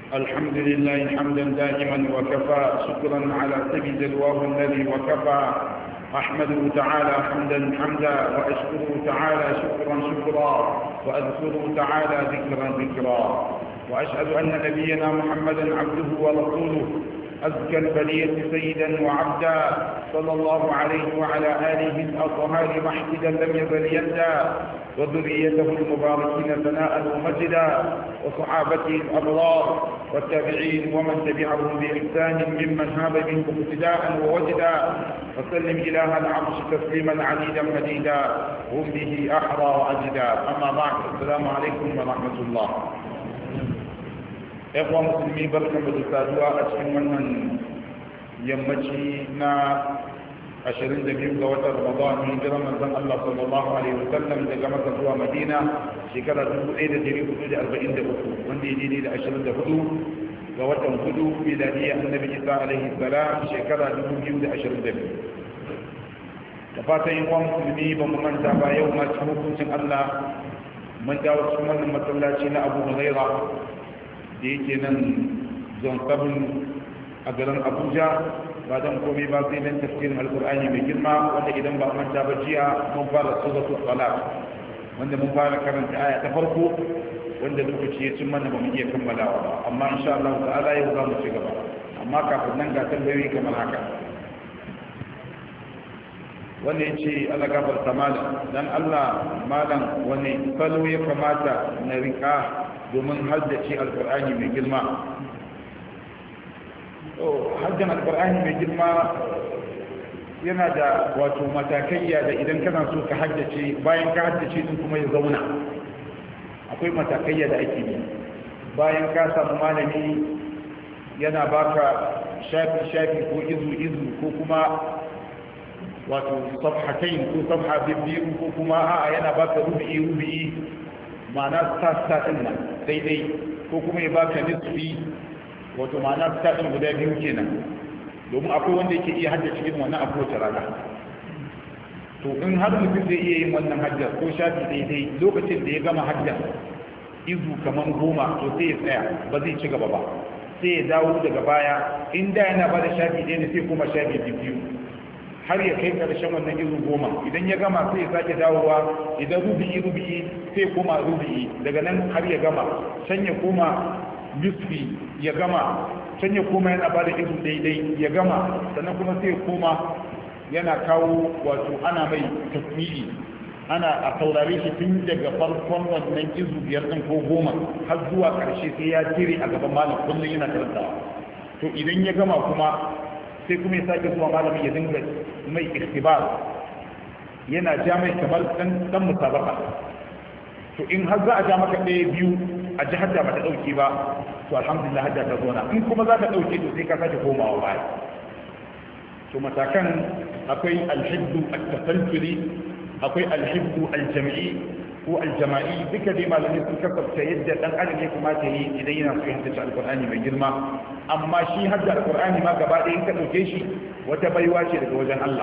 الحمد لله حمدا دائما وكفى شكرا على سبيل الواه الذي وكفى أحمده تعالى حمدا حمدا وأشكره تعالى شكرا شكرا وأذكره تعالى ذكرا ذكرا وأشهد أن نبينا محمدا عبده ورسوله أزكى البلية سيدا وعبدا صلى الله عليه وعلى آله الأطهار محمدا لم يزل يندى وذريته المباركين ثناء ومجدا وصحابته الأبرار والتابعين ومن تبعهم بإحسان ممن هاب منهم ابتداء ووجدا وسلم إله العرش تسليما عديدا مديدا هم به أحرى وأجدا. أما بعد، السلام عليكم ورحمة الله. ‘yan musulmi barkan da saduwa a cikin wannan yammaci na 22 ga watan Ramadan, hijiran manzon Allah sallallahu alaihi wasallam daga Makka zuwa Madina shekara 1443, wanda ya daidai da 24 ga watan 4 miladiyya annabi Isa alaihi salam shekara 2022. da fatan yin musulmi ba mu manta ba, yau ma cikin hukuncin Allah mun dawo cikin wannan masallaci na Abu Hurairah da yake nan zon 7 a garin Abuja, ba don komai ba sai dan tafsirin alkur'ani mai girma, wanda idan ba manta ba jiya mun fara suratul talaq, wanda mun fara karanta aya ta farko, wanda lokaci ya cin mana ba mu iya kammalawa ba, amma insha Allah ta'ala yau za mu ci gaba. amma kafin nan ga tambayoyi kamar haka. wanda ya ce Allah gafarta malam, dan Allah malam wani salo ya kamata na rika domin haddace alkur'ani mai girma? haddan alkur'ani mai girma yana da wato matakaiya da idan kana so ka haddace, bayan ka haddace din kuma ya zauna, akwai matakaiya da ake yi. bayan ka samu malami yana baka shafi ko izu ko kuma wato safhatain ko safha biyu ko kuma a'a yana baka rubi'i ma'ana ta din nan daidai, ko kuma ya baka nisfi wato ma'ana ta din guda biyu kenan, domin akwai wanda yake iya haddace cikin wannan abu ta rana. to in har mutum zai iya yin wannan hajjar ko shafi daidai, lokacin da ya gama hajjar izu kaman 10 to sai ya tsaya, ba zai ci gaba ba, sai ya dawo daga baya. in da yana ba da shafi ɗaya ne sai kuma shafi biyu har ya kai ƙarshen wannan izu 10. idan ya gama sai ya sake dawowa, idan rubi'i sai koma rubi'i, daga nan har ya gama, can ya koma nisfi ya gama, can ya koma yana ba da izu daidai ya gama, sannan kuma sai ya koma yana kawo wato ana mai tasmi'i, ana a saurare shi tun daga farkon wannan izu 5 ɗin ko 10 har zuwa ƙarshe, sai ya jire a gaban malam kullum yana karantawa. to idan ya gama kuma sai kuma ya sake zuwa malamin ya dinga mai ikhtibar, yana ja mai kamar dan musabaka. to in har za a ja maka ɗaya biyu a ji hadda ba ta ɗauki ba, to alhamdulillah hadda ta zona. in kuma za ta ɗauke to sai ka sake komawa baya. to matakan akwai alhibdu at-tasalsuli, akwai alhibdu al-jam'i ko al-jama'i, duka dai malamai sun kasafta yadda dan adam ya kamata yi idan yana so ya haddace alqur'ani mai girma. amma shi hadda alqur'ani ma gaba ɗaya in ka dauke shi wata baiwa ce daga wajen Allah,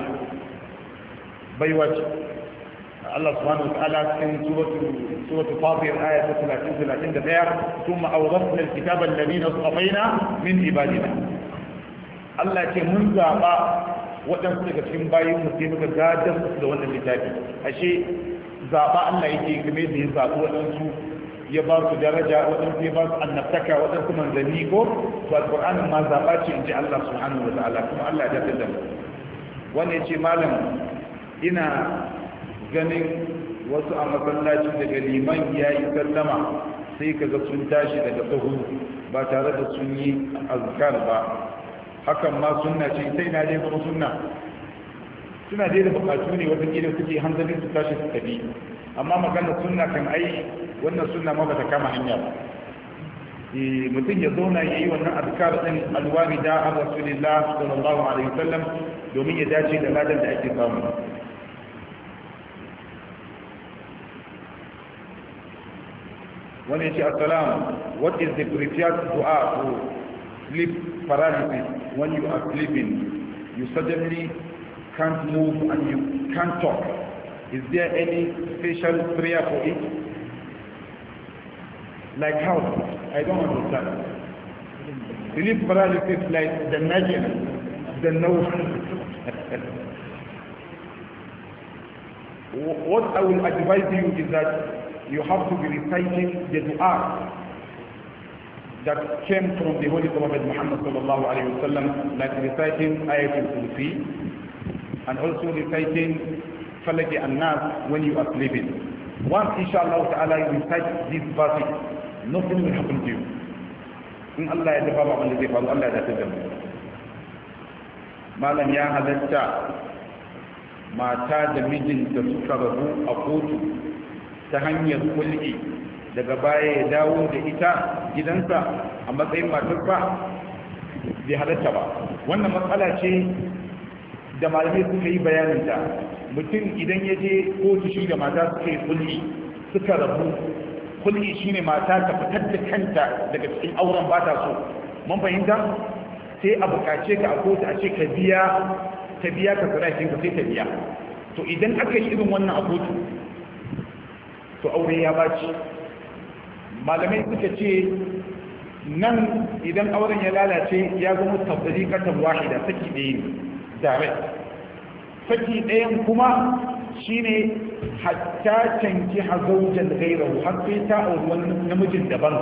baiwa ce. Allah subhanahu wa ta'ala cikin suratul Fatir aya ta 30-31, thumma awrasna al-kitaba alladhina safaina min ibadina. Allah ce mun zaba waɗansu daga cikin bayin mu sai muka gadar da wannan littafi. ashe zaba Allah yake game da ya zaɓi waɗansu ya ba su daraja, waɗansu ya ba su annabtaka, waɗansu manzanni ko to alƙur'anin ma zaɓa ce in ji Allah subhanahu wa ta'ala, kuma Allah ya dace da mu. wanda ya ce malam ina ganin wasu a masallaci daga liman ya yi sallama sai kaga sun tashi daga sahu ba tare da sun yi azkar ba, hakan ma sunna ce? sai na dai kuma sunna suna dai da bukatu ne wata kila suke hanzarin su tashi su tafi, amma magana sunna kan ai wannan sunna ma bata kama hanya ba. mutum ya zauna ya yi wannan azkar din alwarida an rasulillah sallallahu alaihi wasallam domin ya dace da ladan da ake samu. wani ya ce assalam, what is the preferred dua for sleep paralysis? when you are sleeping you suddenly can't move and you can't talk, is there any special prayer for it? Like how? I don't understand. sleep paralysis like the nugget, the no. What I will advise you is that you have to be reciting the dua that came from the Holy Prophet Muhammad sallallahu alayhi wa sallam, like reciting Ayatul Kursi and also reciting Falaq and Nas when you are sleeping. Once inshallah ta'ala you recite these verses, nothing will happen to you. In Allah ya dafa ba wanda zai faru, Allah ya dace da mu. Malam ya halatta mata da mijinta suka rabu a kotu ta hanyar kulki daga baya ya dawo da ita gidansa a matsayin matarsa, bai halatta ba. Wannan matsala ce da malamai suka yi bayaninta. Mutum idan ya je kotu shi da mata suka yi kulki suka rabu, kulki shine mata ta fitar da kanta daga cikin auren ba ta so, mun fahimta? Sai a bukace ka a kotu a ce ka biya ka sadakin ka sai ta biya. To idan aka yi irin wannan a kotu to aure ya baci. Malamai suka ce nan idan auren ya lalace ya zama tafriqatan wahida, saki ɗaya ne direct. Saki ɗayan kuma shine hatta tanki hazaujan gairahu, har sai ta auri wani namijin daban.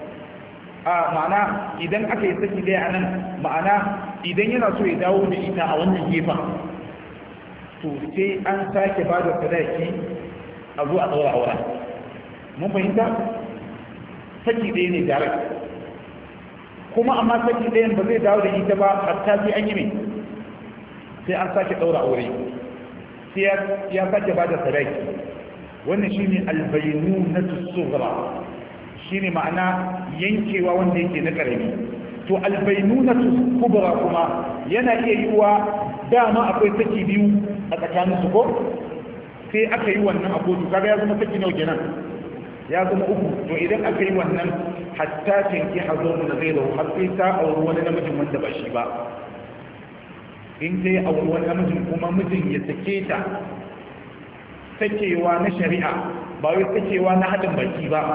Ma'ana idan aka yi saki ɗaya a nan, ma'ana idan yana so ya dawo da ita a wannan gefen, to sai an sake ba da sadaki a zo a ɗaura aura. Mun fahimta? Saki ɗaya ne direct. Kuma amma saki ɗayan ba zai dawo da ita ba hatta sai an yi mai, sai an sake ɗaura aure, sai ya sake ba da sadaki. Wannan shine albayyinatu sughra, shine ma'ana yankewa wanda yake na karami. To albainunatu kubra kuma yana iya yiwa dama akwai saki biyu a tsakanin su ko sai aka yi wannan a kotu, kaga ya zama saki nawa kenan, ya zama uku. To idan aka yi wannan hatta tanki hazon da zai da har sai ta auri wani namijin wanda ba shi ba. In sai auri wani namijin kuma mijin ya sake ta sakewa na shari'a, ba wai sakewa na haɗin baki ba,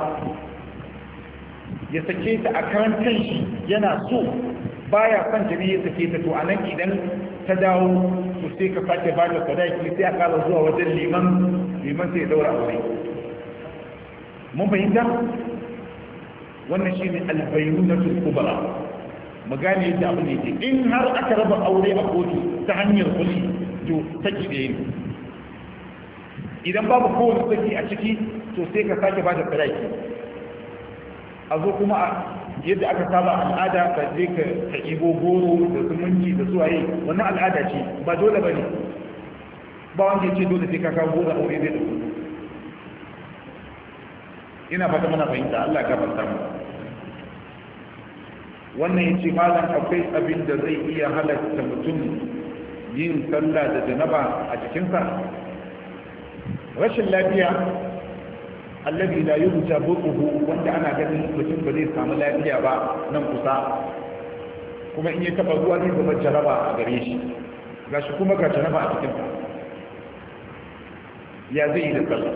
ya sake ta a karan kanshi yana so, baya son ta ya sake ta. To anan idan ta dawo to sai ka sake ba da sadaki, sai a kara zuwa wajen liman sai ya daura aure. Mun fahimta? Wannan shine albayunatul kubra. Mu gane yadda abin yake. In har aka raba aure a kotu ta hanyar kulli, to saki ɗaya ne. Idan babu kowane saki a ciki, to sai ka sake ba da sadaki. A zo kuma yadda aka saba al'ada ka je ka ibo goro da zumunci da suwaye, wannan al'ada ce, ba dole ba ne. Ba wanda ya ce dole sai ka kawo goro aure zai ɗauko. Ina fata mana fahimta, Allah ka fanta mu. Wannan ya ce malam akwai abin da zai iya halatta mutum yin sallah da janaba a jikinsa? Rashin lafiya allazi la yurja buquhu, wanda ana ganin mutum ba zai samu lafiya ba nan kusa, kuma in ya taba ruwa zai zama jaraba a gare shi, gashi kuma ga jaraba a cikin sa, ya zai yi da sallah?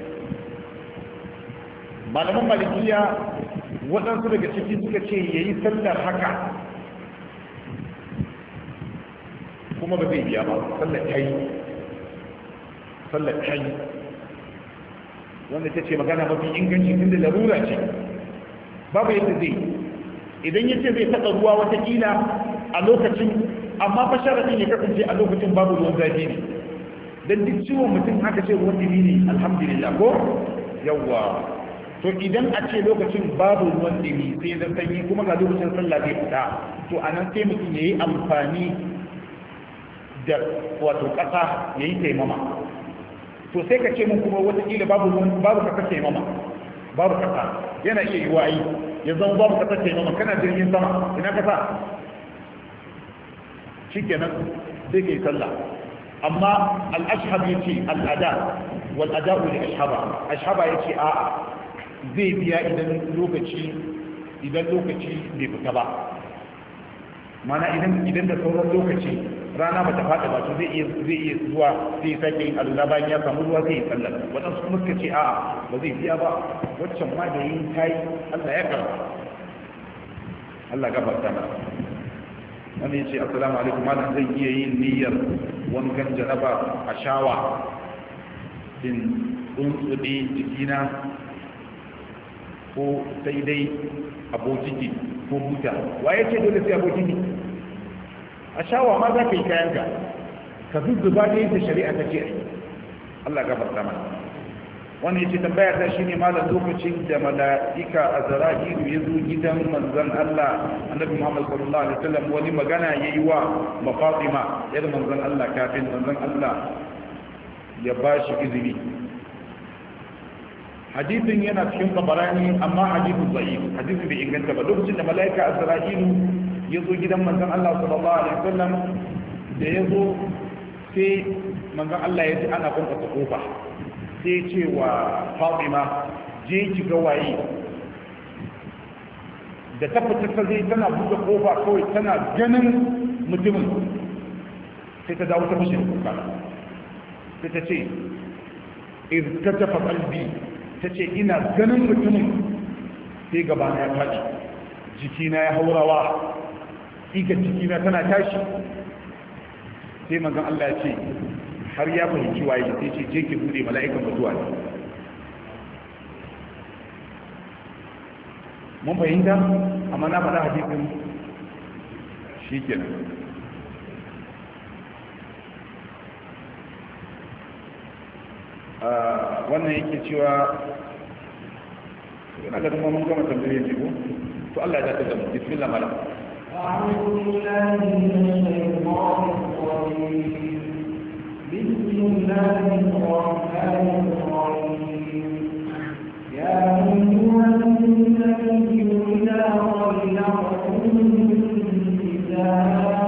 Malaman malikiya waɗansu daga ciki suka ce yayi sallar haka kuma ba zai biya ba, sallar ta yi. Wanda ta ce magana mafi inganci tun da larura ce, babu yadda zai. Idan ya ce zai taɓa ruwa watakila a lokacin, amma fa sharaɗin ya kasance a lokacin babu ruwan zafi ne, don duk ciwon mutum haka ce ruwan dumi ne, alhamdulillah ko yawwa. To idan a ce lokacin babu ruwan dumi sai da sanyi kuma ga lokacin sallah zai fita, to a nan sai mutum ya yi amfani da wato ƙasa ya yi taimama. To sai ka ce mun kuma watakila babu kasa taimama, babu kasa yana iya yi wa'ayi ya zama babu kasa taimama, kana jirgin sama ina kasa shi kenan sai ka yi sallah. Amma al'ashhab ya ce al'ada wal ada'u li ashhaba ya ce a'a, zai biya idan lokaci bai fita ba, mana idan da sauran lokaci rana ba ta fada ba, to zai iya zuwa sai ya sake yin alula bayan ya samu ruwa sai ya sallar. Waɗansu kuma suka ce a'a ba zai biya ba, waccan ma da yin tayi Allah ya karba. Allah gafarta mana. Wani ya ce assalamu alaikum malam, zan iya yin niyyar wankan janaba a shawa in tsuntsuɗe jikina ko sai dai abokiki ko buta? waye ce dole sai abokiki? a shawa ma za ka yi kayanka ka zuzzuba da yadda shari'a ta ce. Allah gafarta mana. wani ya ce tambaya ta shine malam, lokacin da mala'ika azra'ilu ya zo gidan manzon Allah annabi Muhammad sallallahu alaihi wasallam, wani magana yayi wa Fatima yar manzon Allah kafin manzon Allah ya bashi izini. hadisin yana cikin Tabarani amma hadisin da'if, hadisin bai inganta ba. lokacin da mala'ika azra'ilu ya zo gidan manzon Allah sallallahu alaihi wasallam, da ya zo sai manzon Allah ya ji ana kwankwasa kofa, sai ce wa Fatima, je ki ga waye. da ta fita ta zai tana buɗe kofa, kawai tana ganin mutumin sai ta dawo ta fashe kuka, sai ta ce irtatafa qalbi, ta ce ina ganin mutumin sai gaba na ya faɗi, jikina ya haurawa, igar jikina tana tashi. sai manzon Allah ya ce har ya fahimci waye, sai ce je ki bude, mala'ikan mutuwa ne. mun fahimta, amma na faɗa hadisin shi kenan. wannan yake cewa yana ga kuma mun gama tambaye shi ko to Allah ya dace da mu. bismillah malam. أعوذ بالله من الشيطان الرجيم. بسم الله الرحمن الرحيم. يا أيها النبي إذا طلقتم النساء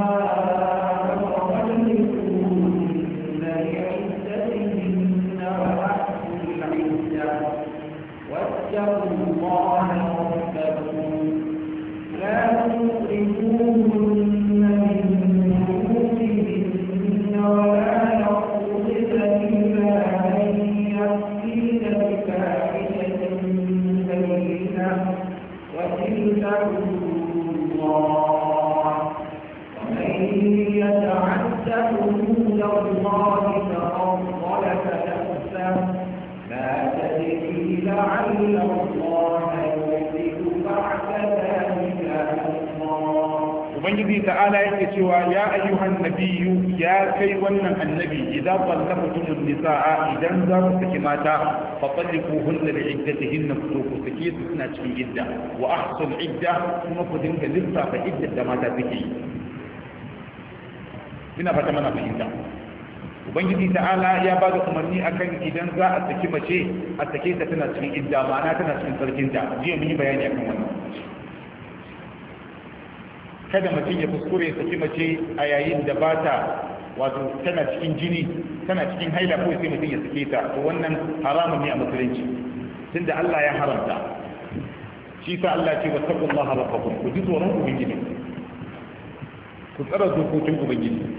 فطلقوهن لعدتهن وأحصوا العدة واتقوا الله ربكم لا تخرجوهن من بيوتهن ولا يخرجن إلا أن يأتين بفاحشة بينة وتلك حدود الله ومن يتعد حدود الله فقد ظلم نفسه لا تدري لعل الله يحدث بعد ذلك أمرا. ubangiji ta'ala yake cewa ya ayyuhan nabiyyu, ya kai wannan annabi, idan tallaqtumun nisaa, idan za ku saki mata, fa talliquhunna li iddatihinna, ku saki su suna cikin idda, wa ahsul idda, kuma ku dinga lissafa iddar da mata suke yi. ina fata mana fahimta. ubangiji ta'ala ya ba da umarni akan idan za a saki mace, a sake ta tana cikin idda, ma'ana tana cikin sarkinta. jiya mun yi bayani akan wannan. kada mutum ya kuskure ya saki mace a yayin da ba ta, wato tana cikin jini, tana cikin haila, ko sai mutum ya sake ta. to wannan haramun ne a musulunci, tunda Allah ya haramta. shi sa Allah ce wa taqullaha rabbakum, ku ji tsoron ubangiji, ku tsara dokokin ubangiji.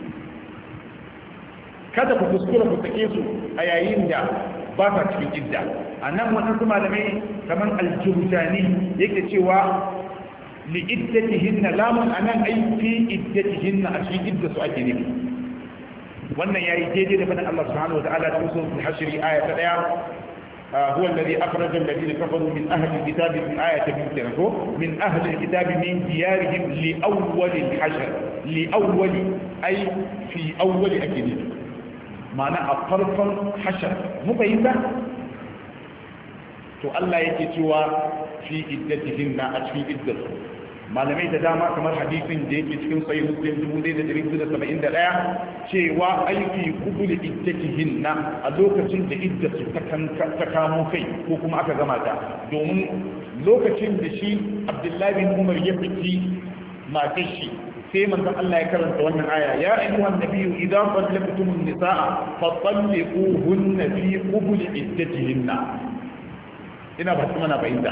kada ku kuskura ku sake su a yayin da ba ta cikin idda. a nan waɗansu malamai kamar aljurjani yake cewa li iddatihinna, lamun anan ai fi iddatihinna, a cikin idda su ake nufi. wannan yayi daidai da faɗin Allah subhanahu wa ta'ala cikin suratul hashr aya ta 1. هو الذي أخرج الذين كفروا من أهل الكتاب من آية من أهل الكتاب من ديارهم لأول الحشر، لأول أي في أول أجل، معنى أطرفا حشر مبينة. to Allah yake cewa fi iddatihinna, a cikin iddarsu. malamai da dama kamar hadisin da yake cikin sahih Muslim 1971 cewa aiki kubul iddatihinna, a lokacin da iddarsu ta kamo kai ko kuma aka gama ta. domin lokacin da shi Abdullahi bin Umar ya fiti matar shi, sai manzon Allah ya karanta wannan aya, ya ayyuhan nabiyyu idza tallaqtumun nisaa fatalliquhunna fi qubul iddatihinna. ina ba su mana fahimta.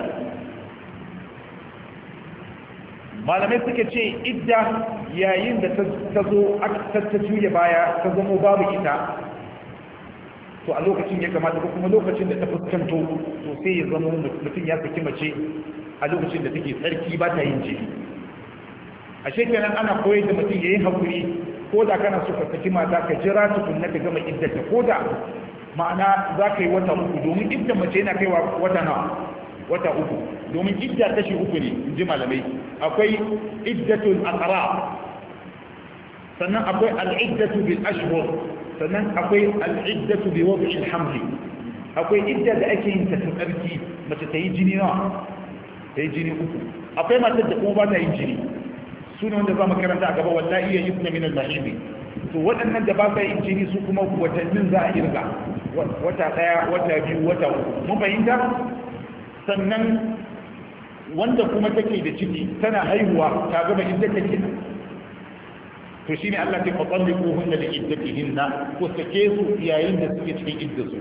malamai suka ce idda yayin da ta zo ta juya baya, ta zama babu ita, to a lokacin ya kamata, ko kuma lokacin da ta fuskanto, to sai ya zama mutum ya saki mace a lokacin da take tsarki, ba ta yin jini. ashe kenan ana koyar da mutum yayin hakuri ko da kana so ka saki mata ka jira tukunna ka gama iddata ko da ma'ana za ka yi wata uku domin idda mace yana kaiwa wata nawa wata uku domin idda kashi uku ne in ji malamai akwai iddatul aqra sannan akwai al'iddatu bil ashhur sannan akwai al'iddatu bi wad'i al-haml akwai idda da ake yin ta tsarki mace ta yi jini nawa ta yi jini uku akwai matar da kuma ba ta yin jini su ne wanda za mu karanta a gaba wallahi ya yusna min al-mahidi to waɗannan da ba sa yin jini su kuma watannin za a irga wata ɗaya wata biyu wata uku mun fahimta sannan wanda kuma take da ciki tana haihuwa ta gaba idda take to shine Allah ya fatalliqu hunna li iddatihinna ko sake su yayin da suke cikin iddarsu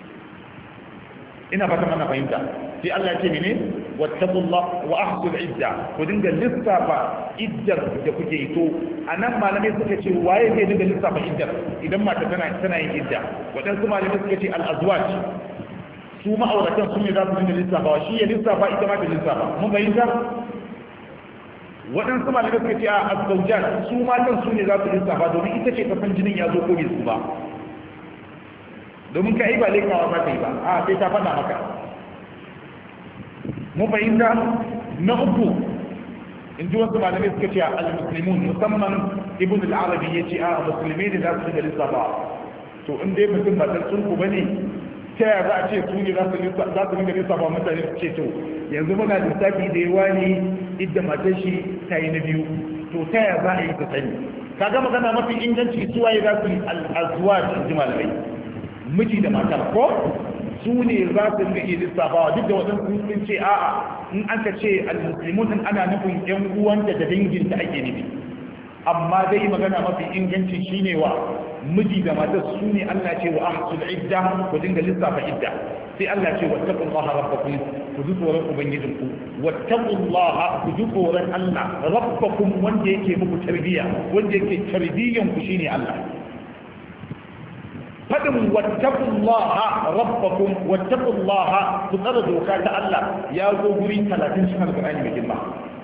ina fata mana fahimta sai Allah ya ce mene wattaqullah wa ahsul idda ku dinga lissafa iddar da kuke yi to anan malamai suka ce waye zai dinga lissafa iddar idan mata tana yin idda wadansu malamai suka ce al-azwaj su ma'auratan su ne za su dinga lissafa shi ya lissafa ita ma ta lissafa mun bayyana waɗansu malamai suka ce a azzaujan su matan su ne za su lissafa domin ita ce kafin jinin ya zo ko bai su ba domin ka yi ba lekawa ba ta yi ba a sai ta faɗa maka mu fahimta na uku in ji wasu malamai suka ce al-muslimun musamman ibn al-arabi ya ce a musulmi ne za su dinga lissafa to in dai mutum ba dan sunku bane ta yaya za a ce su ne za su dinga lissafa mutane su ce to yanzu muna lissafi da yawa ne idda matar shi ta yi na biyu to ta yaya za a yi ta sani kaga magana mafi inganci suwaye za su yi al'azuwa da ji malamai miji da matar ko su ne za su dinga iya lissafawa duk da waɗansu sun ce a'a in an ka ce al-muslimun din ana nufin yan uwanta da danginta ake nufi amma dai magana mafi inganci shine wa miji da matar su ne Allah ce wa ahsul idda ku dinga lissafa idda sai Allah ce wattaqullaha rabbakum ku ji tsoron ubangijinku wattaqullaha ku ji tsoron Allah rabbakum wanda yake muku tarbiya wanda yake tarbiyyan ku shine Allah fadin wattaqullaha rabbakum wattaqullaha ku tsara doka ta Allah ya zo guri 30 cikin alqur'ani mai girma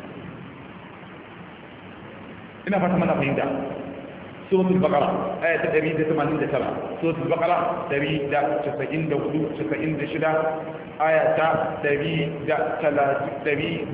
ina fata mana fahimta سورة البقرة آية تدريد 89 سورة البقرة تدريد 94 96 آية تدريد 30 تدريد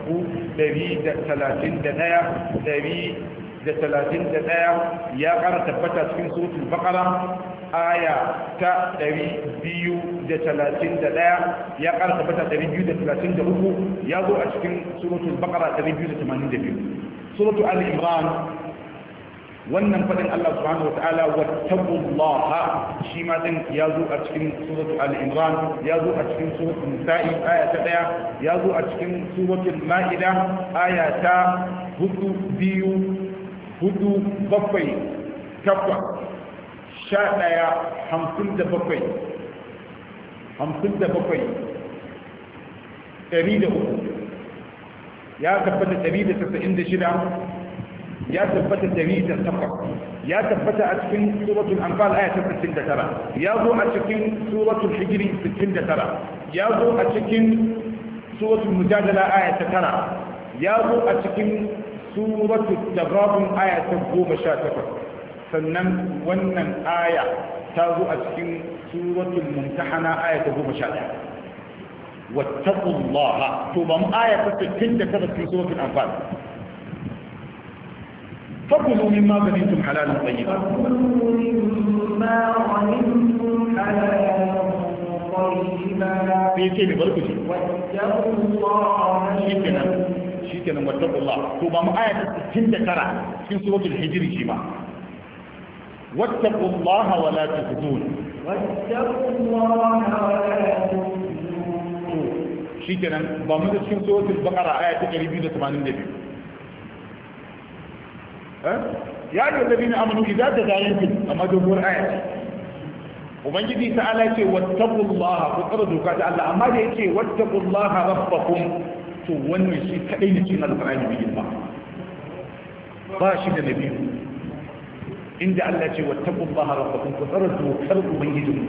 30 يا قرأ تبتت في سورة البقرة آية تدريد 231 يا قرأ تبتت 233 يا ذو أشكن سورة البقرة تدريد 82 سورة آل عمران wannan fadin Allah subhanahu wataala wattaqullaha shi ma din ya zo a cikin suratul al-imran ya zo a cikin suratul nisa'i aya ta 1 ya zo a cikin suratul maida aya ta 4 2 4 7 8 11 57 ya tabbata 196 ya tabbata dalilin takwas ya tabbata a cikin suratul anfal aya ta 69 ya zo a cikin suratul hijr 69 ya zo a cikin suratul mujadala aya ta 9 ya zo a cikin suratul taghabun aya ta 18 sannan wannan aya ta zo a cikin suratul mumtahana aya ta 11 wattaqullaha to ban aya ta 69 cikin suratul anfal فكلوا مما غنمتم حلالا طيبا فكلوا مما غنمتم حلالا طيبا في شيء بركتي واتقوا الله شيكنا واتقوا الله ثم آية 69 في سورة الحجر شيما واتقوا الله ولا تخزون واتقوا الله ولا تخزون شيكنا ضمن في سورة البقرة آية 282 يا أيها الذين آمنوا إذا تداينتم أما دبور آية وبنجي تعالى يقول واتقوا الله فقردوا كتعالى أما يقول واتقوا الله ربكم تونوا شيء كأين شيء القرآن بجلما راشد النبي إن الله يقول واتقوا الله ربكم فقردوا كردوا من يجلما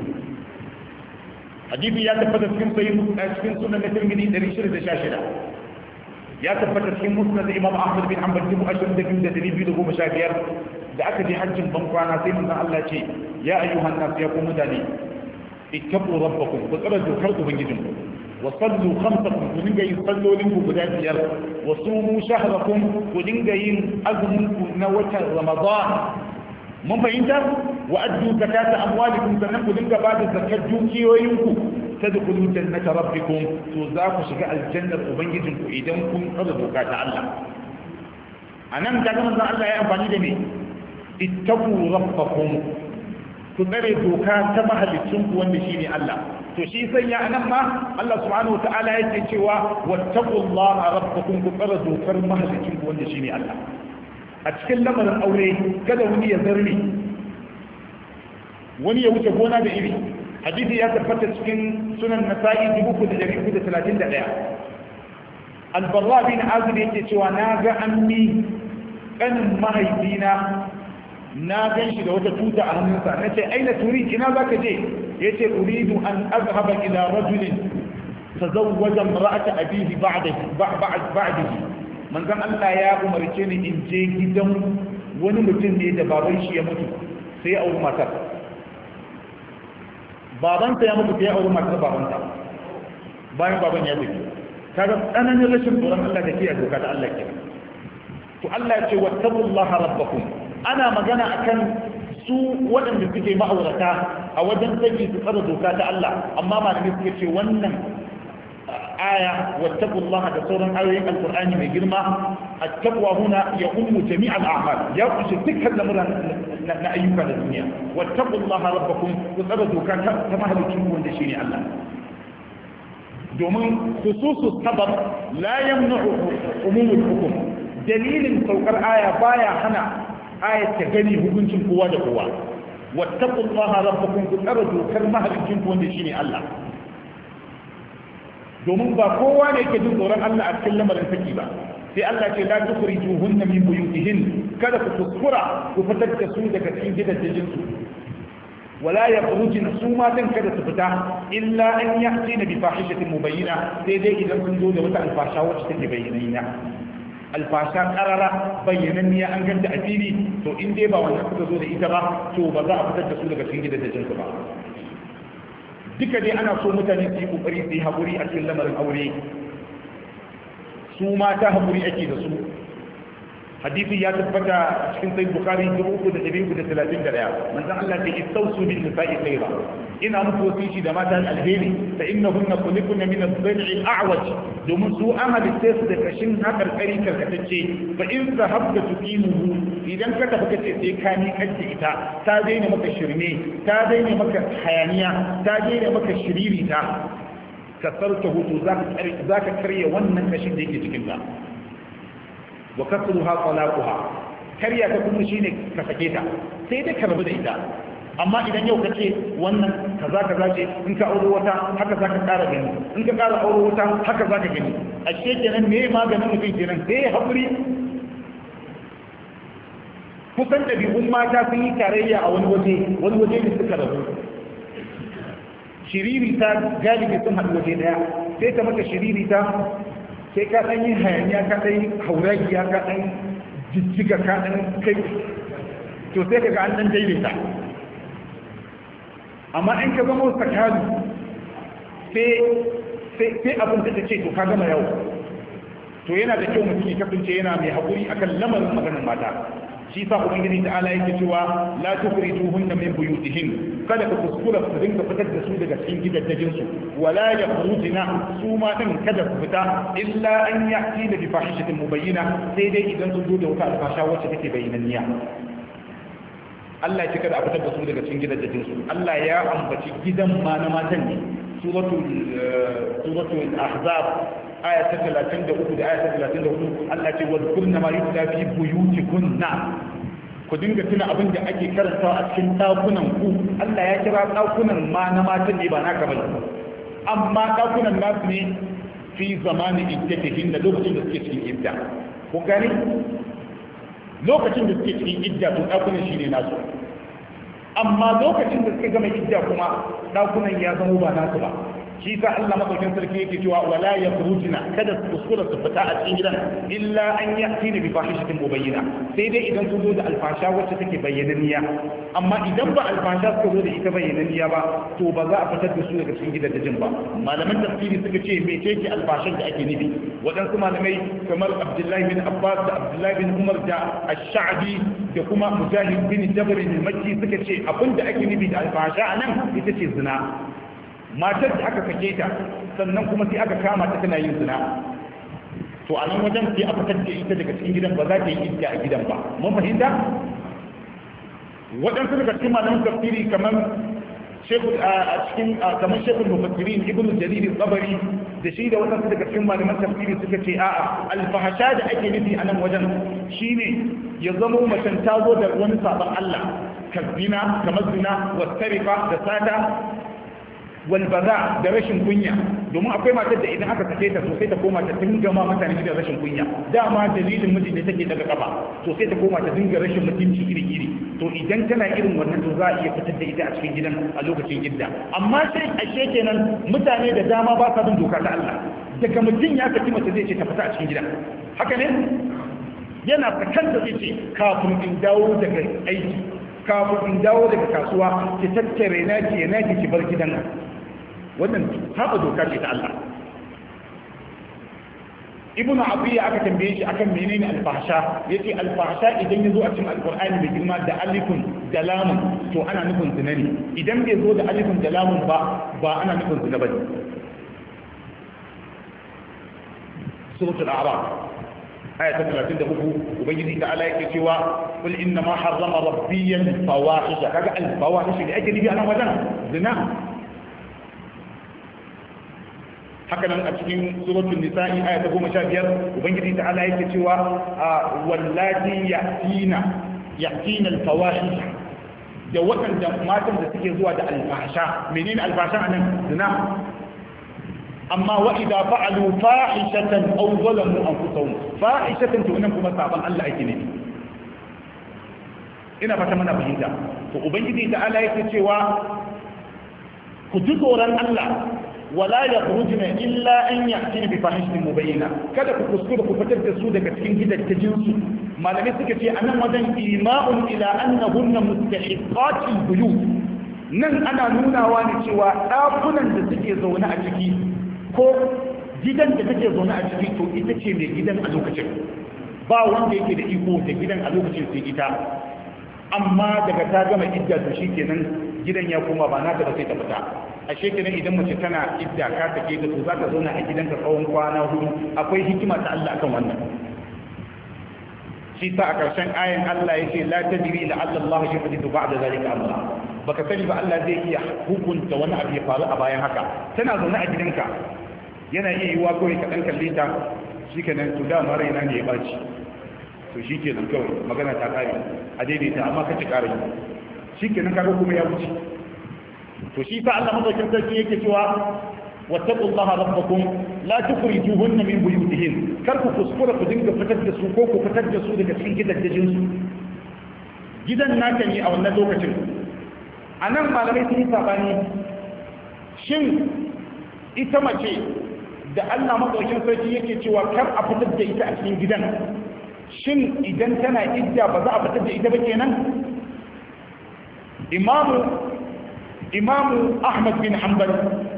حديث يا تفتت في سنة الترمذي 116 ya tabbata cikin musnad Imam Ahmad bin Hanbal 22,215 da aka je hajjin ban kwana sai manzon Allah ce ya ayyuhan nas ya ku mutane ittaqu rabbakum ku tsara dokar ubangijinku wa sallu khamsakum ku dinga yin sallolin ku guda biyar wa sumu shahrakum ku dinga yin azumin ku na watan Ramadan mun fahimta wa addu zakata amwalikum sannan ku dinga bada zakat dukiyoyinku tadkhulu jannata rabbikum to za ku shiga aljannar ubangijinku idan kun tsara doka ta Allah anan kaga manzon Allah ya amfani da me ittaqu rabbakum ku tsare doka ta mahalicinku wanda shine Allah to shi sanya anan ma Allah subhanahu wataala yake cewa wattaqullaha rabbakum ku tsare dokar mahalicinku wanda shine Allah a cikin lamarin aure kada wani ya zarri wani ya wuce gona da iri hadisi ya tabbata cikin sunan nasa'i 3,331 albarra bin azib yake cewa na ga ammi kanin mahaifina na gan shi da wata tuta a hannunsa na ce aina turi ina za ka je ya ce uridu an azhaba ila rajulin tazawwaja imra'ata abihi ba'dahi manzon Allah ya umarce ni in je gidan wani mutum ne da baban shi ya mutu sai ya auri matar babansa ya mutu sai ya auri matar babansa bayan baban ya tafi kaga tsananin rashin tsoron Allah da kiyaye doka da Allah ke to Allah ya ce wattaqullaha rabbakum ana magana akan su waɗanda suke ma'aurata a wajen saki su tsara doka ta Allah amma malamai suke ce wannan aya wattaqullaha da sauran ayoyin alqur'ani mai girma at-taqwa huna ya'ummu jami' al-a'mal ya kunshi dukkan lamuran na ayyuka da duniya wattaqullaha rabbakum ku tsara doka ta mahalicin wanda shine Allah domin khususus sabab la yamna'u umumul hukm dalilin saukar aya baya hana ayat ta gani hukuncin kowa da kowa wattaqullaha rabbakum ku tsara dokar mahalicin wanda shine Allah domin ba kowa ne yake jin tsoron Allah a cikin lamarin saki ba sai Allah ce la tukhrijuhunna min buyutihin kada ku kuskura ku fitar da su daga cikin gidajen su wala yakhrujna su matan kada su fita illa an ya'tina bi fahishatin mubayyina sai dai idan sun zo da wata alfasha wacce take bayyana alfasha karara bayyananniya an ganta a fili to in dai ba wannan suka zo da ita ba to ba za a fitar da su daga cikin gidajen su ba duka dai ana so mutane su yi kokari su yi haƙuri a cikin lamarin aure su mata haƙuri ake da su hadisi ya tabbata a cikin sai bukari 3,331 manzan Allah ke istausu bin nisa'i khaira ina muku wasiki da mata alheri fa innahunna khuliqna min ad-dhil'i al-a'waj domin su an halitta su da kashin hakarkari karkatacce fa in zahabta tuqimuhu idan ka tafi kace sai ka ni kace ita ta daina maka shirme ta daina maka hayaniya ta daina maka shiririta kasarta hutu zaka karya wannan kashin da yake cikin ka wa kasruha talaquha karya ta kuma shine ka sake ta sai dai ka rabu da ita amma idan yau kace wannan kaza ce in ka aure wata haka zaka ƙara gani in ka ƙara aure wata haka zaka gani ashe kenan me maganin mutum kenan sai hakuri kusan ɗabi'un mata sun yi tarayya a wani waje da suka rabu shiriri ta galibi sun haɗu waje daya sai ta maka shiriri ta sai ka ɗan yi hayaniya ka ɗan yi hauragiya ka ɗan jijjiga ka ɗan kai to sai ka ga an ɗan daidaita amma in ka zama sakali sai abin da ta ce to ka gama yau to yana da kyau mutum ya kasance yana mai haƙuri akan lamarin maganin mata shi sa ubangiji ta'ala yake cewa la tukhrijuhunna min buyutihin kada ku kuskura ku dinga fitar da su daga cikin gidajen su wala yakhrujna su ma din kada ku fita illa an ya'ti bi fahishatin mubayyina sai dai idan sun zo da wata alfasha wacce take bayyananniya Allah ya ce kada a fitar da su daga cikin gidajen su Allah ya ambaci gidan ma na matan ne suratul ahzab aya ta 33 da aya ta 34 Allah ce wadkurna ma yutla fi buyutikunna ku dinga tuna abin da ake karantawa a cikin dakunan ku Allah ya kira dakunan ma na matan ne ba naka bane amma dakunan nasu ne fi zamanin iddatihin da lokacin da suke cikin idda ku gani lokacin da suke cikin idda to dakunan shine nasu amma lokacin da suka gama idda kuma dakunan ya zama ba nasu ba shi sa Allah madaukakin sarki yake cewa wala yakhrujna kada su kuskura su fita a cikin gidan illa an yatina bi fahishatin mubayyina sai dai idan sun zo da alfasha wacce take bayyananniya amma idan ba alfasha suka zo da ita bayyananniya ba to ba za a fitar da su daga cikin gidajen ba malaman tafsiri suka ce me ce alfashan da ake nufi waɗansu malamai kamar Abdullahi bin Abbas da Abdullahi bin Umar da Ash-Sha'bi da kuma Mujahid bin Jabr al-Makki suka ce abinda ake nufi da alfasha anan ita ce zina matar da aka sake ta sannan kuma sai aka kama ta tana yin zina to a nan wajen sai a fitar da ita daga cikin gidan ba za ta yi idda a gidan ba mun fahimta waɗansu daga cikin malaman tafsiri kamar kamar shekul mufassirin ibn jarir al-tabari da shi da waɗansu daga cikin malaman tafsiri suka ce a'a alfahasha da ake nufi a nan wajen shine ya zama macen ta zo da wani sabon Allah kazina kamar zina wasariqa da sata walbaza da rashin kunya domin akwai matar da idan aka sake ta sosai ta koma ta dinga ma mutane da rashin kunya dama dalilin miji ne take daga kafa to sai ta koma ta dinga rashin mutunci iri to idan tana irin wannan to za a iya fitar da ita a cikin gidan a lokacin idda amma sai ashe kenan mutane da dama ba sa bin doka ta Allah daga mutum ya saki mace zai ce ta fita a cikin gidan haka ne yana fakan da zai ce kafin in dawo daga aiki kafin in dawo daga kasuwa ki tattare na ki bar gidan nan wannan haɓa doka ce ta Allah ibn abiya aka tambaye shi akan menene alfahsha yace alfahsha idan yazo a cikin alqur'ani mai girma da alifun da lamun to ana nufin zina ne idan bai zo da alifun da lamun ba ana nufin zina bane suratul a'raf aya ta 33 ubangiji ta ala yake cewa kul inna ma harrama rabbiyan fawahisha kaga al fawahisha da ake nufi a nan wajen zina haka nan a cikin suratul nisa'i aya ta 15 ubangiji ta ala yake cewa wallati yatina al fawahisha da waɗanda matan da suke zuwa da alfasha menene alfasha anan zina amma wa idza fa'alu fahishatan aw zalamu anfusahum fahishatan to nan kuma saban Allah ake ne ina fata mana fahimta to ubangiji da Allah yake cewa ku ji tsoron Allah wala yakhrujuna illa an ya'tina bi fahishatin mubayyina kada ku kuskura ku fitar da su daga cikin gidajen su malamai suka ce anan wajen ima'un ila annahunna mustahiqatil buyut nan ana nunawa ne cewa dakunan da suke zaune a ciki ko gidan da take zaune a ciki to ita ce mai gidan a lokacin ba wanda yake da iko da gidan a lokacin sai ita amma daga ta gama idda to shikenan gidan ya koma ba naka da sai ta fita a shekenan idan mace tana idda ka take ta to za ta zauna a gidanka tsawon kwana hudu akwai hikima ta Allah akan wannan shi sa a ƙarshen ayan Allah ya ce la tadri la Allah yuhdithu ba'da zalika amra baka sani ba Allah zai iya hukunta wani abu ya faru a bayan haka tana zaune a gidanka yana iya yiwa kawai ka dan kalle ta shikenan to da ma raina ne ya baci to shikenan kawai magana ta kare a daidaita amma kace kare shikenan kaga kuma ya wuce to shi sa Allah madaukakin sarki yake cewa wattaqullaha rabbakum la tukhrijuhunna min buyutihin kar ku kuskura ku dinga fitar da su ko ku fitar da su daga cikin gidajen su gidan naka ne a wannan lokacin anan malamai sun yi sabani shin ita mace da Allah madaukakin sarki yake cewa kar a fitar da ita a cikin gidan shin idan tana idda ba za a fitar da ita ba kenan imamu Ahmad bin Hanbal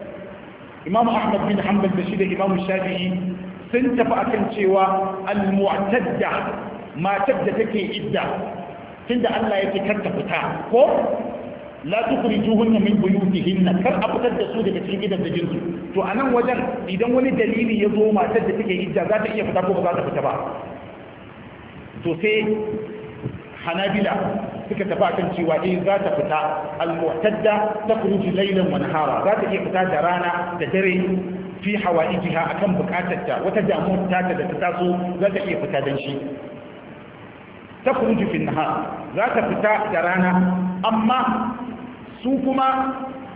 da shi da imamu Shafi'i sun tafi akan cewa al-mu'tadda matar da take idda tunda Allah yake kar ta fita ko la tukhrijuhunna min buyutihinna kar a fitar da su daga cikin gidajen su to anan wajen idan wani dalili ya zo matar da take idda za ta iya fita ko ba za ta fita ba to sai Hanabila suka tafi akan cewa za ta fita al-mu'tadda takhruju laylan wa nahara za ta iya fita da rana da dare fi hawaijiha akan bukatarta wata damuwar ta da ta taso za ta iya fita dan shi takhruju fi nahar za ta fita da rana amma su kuma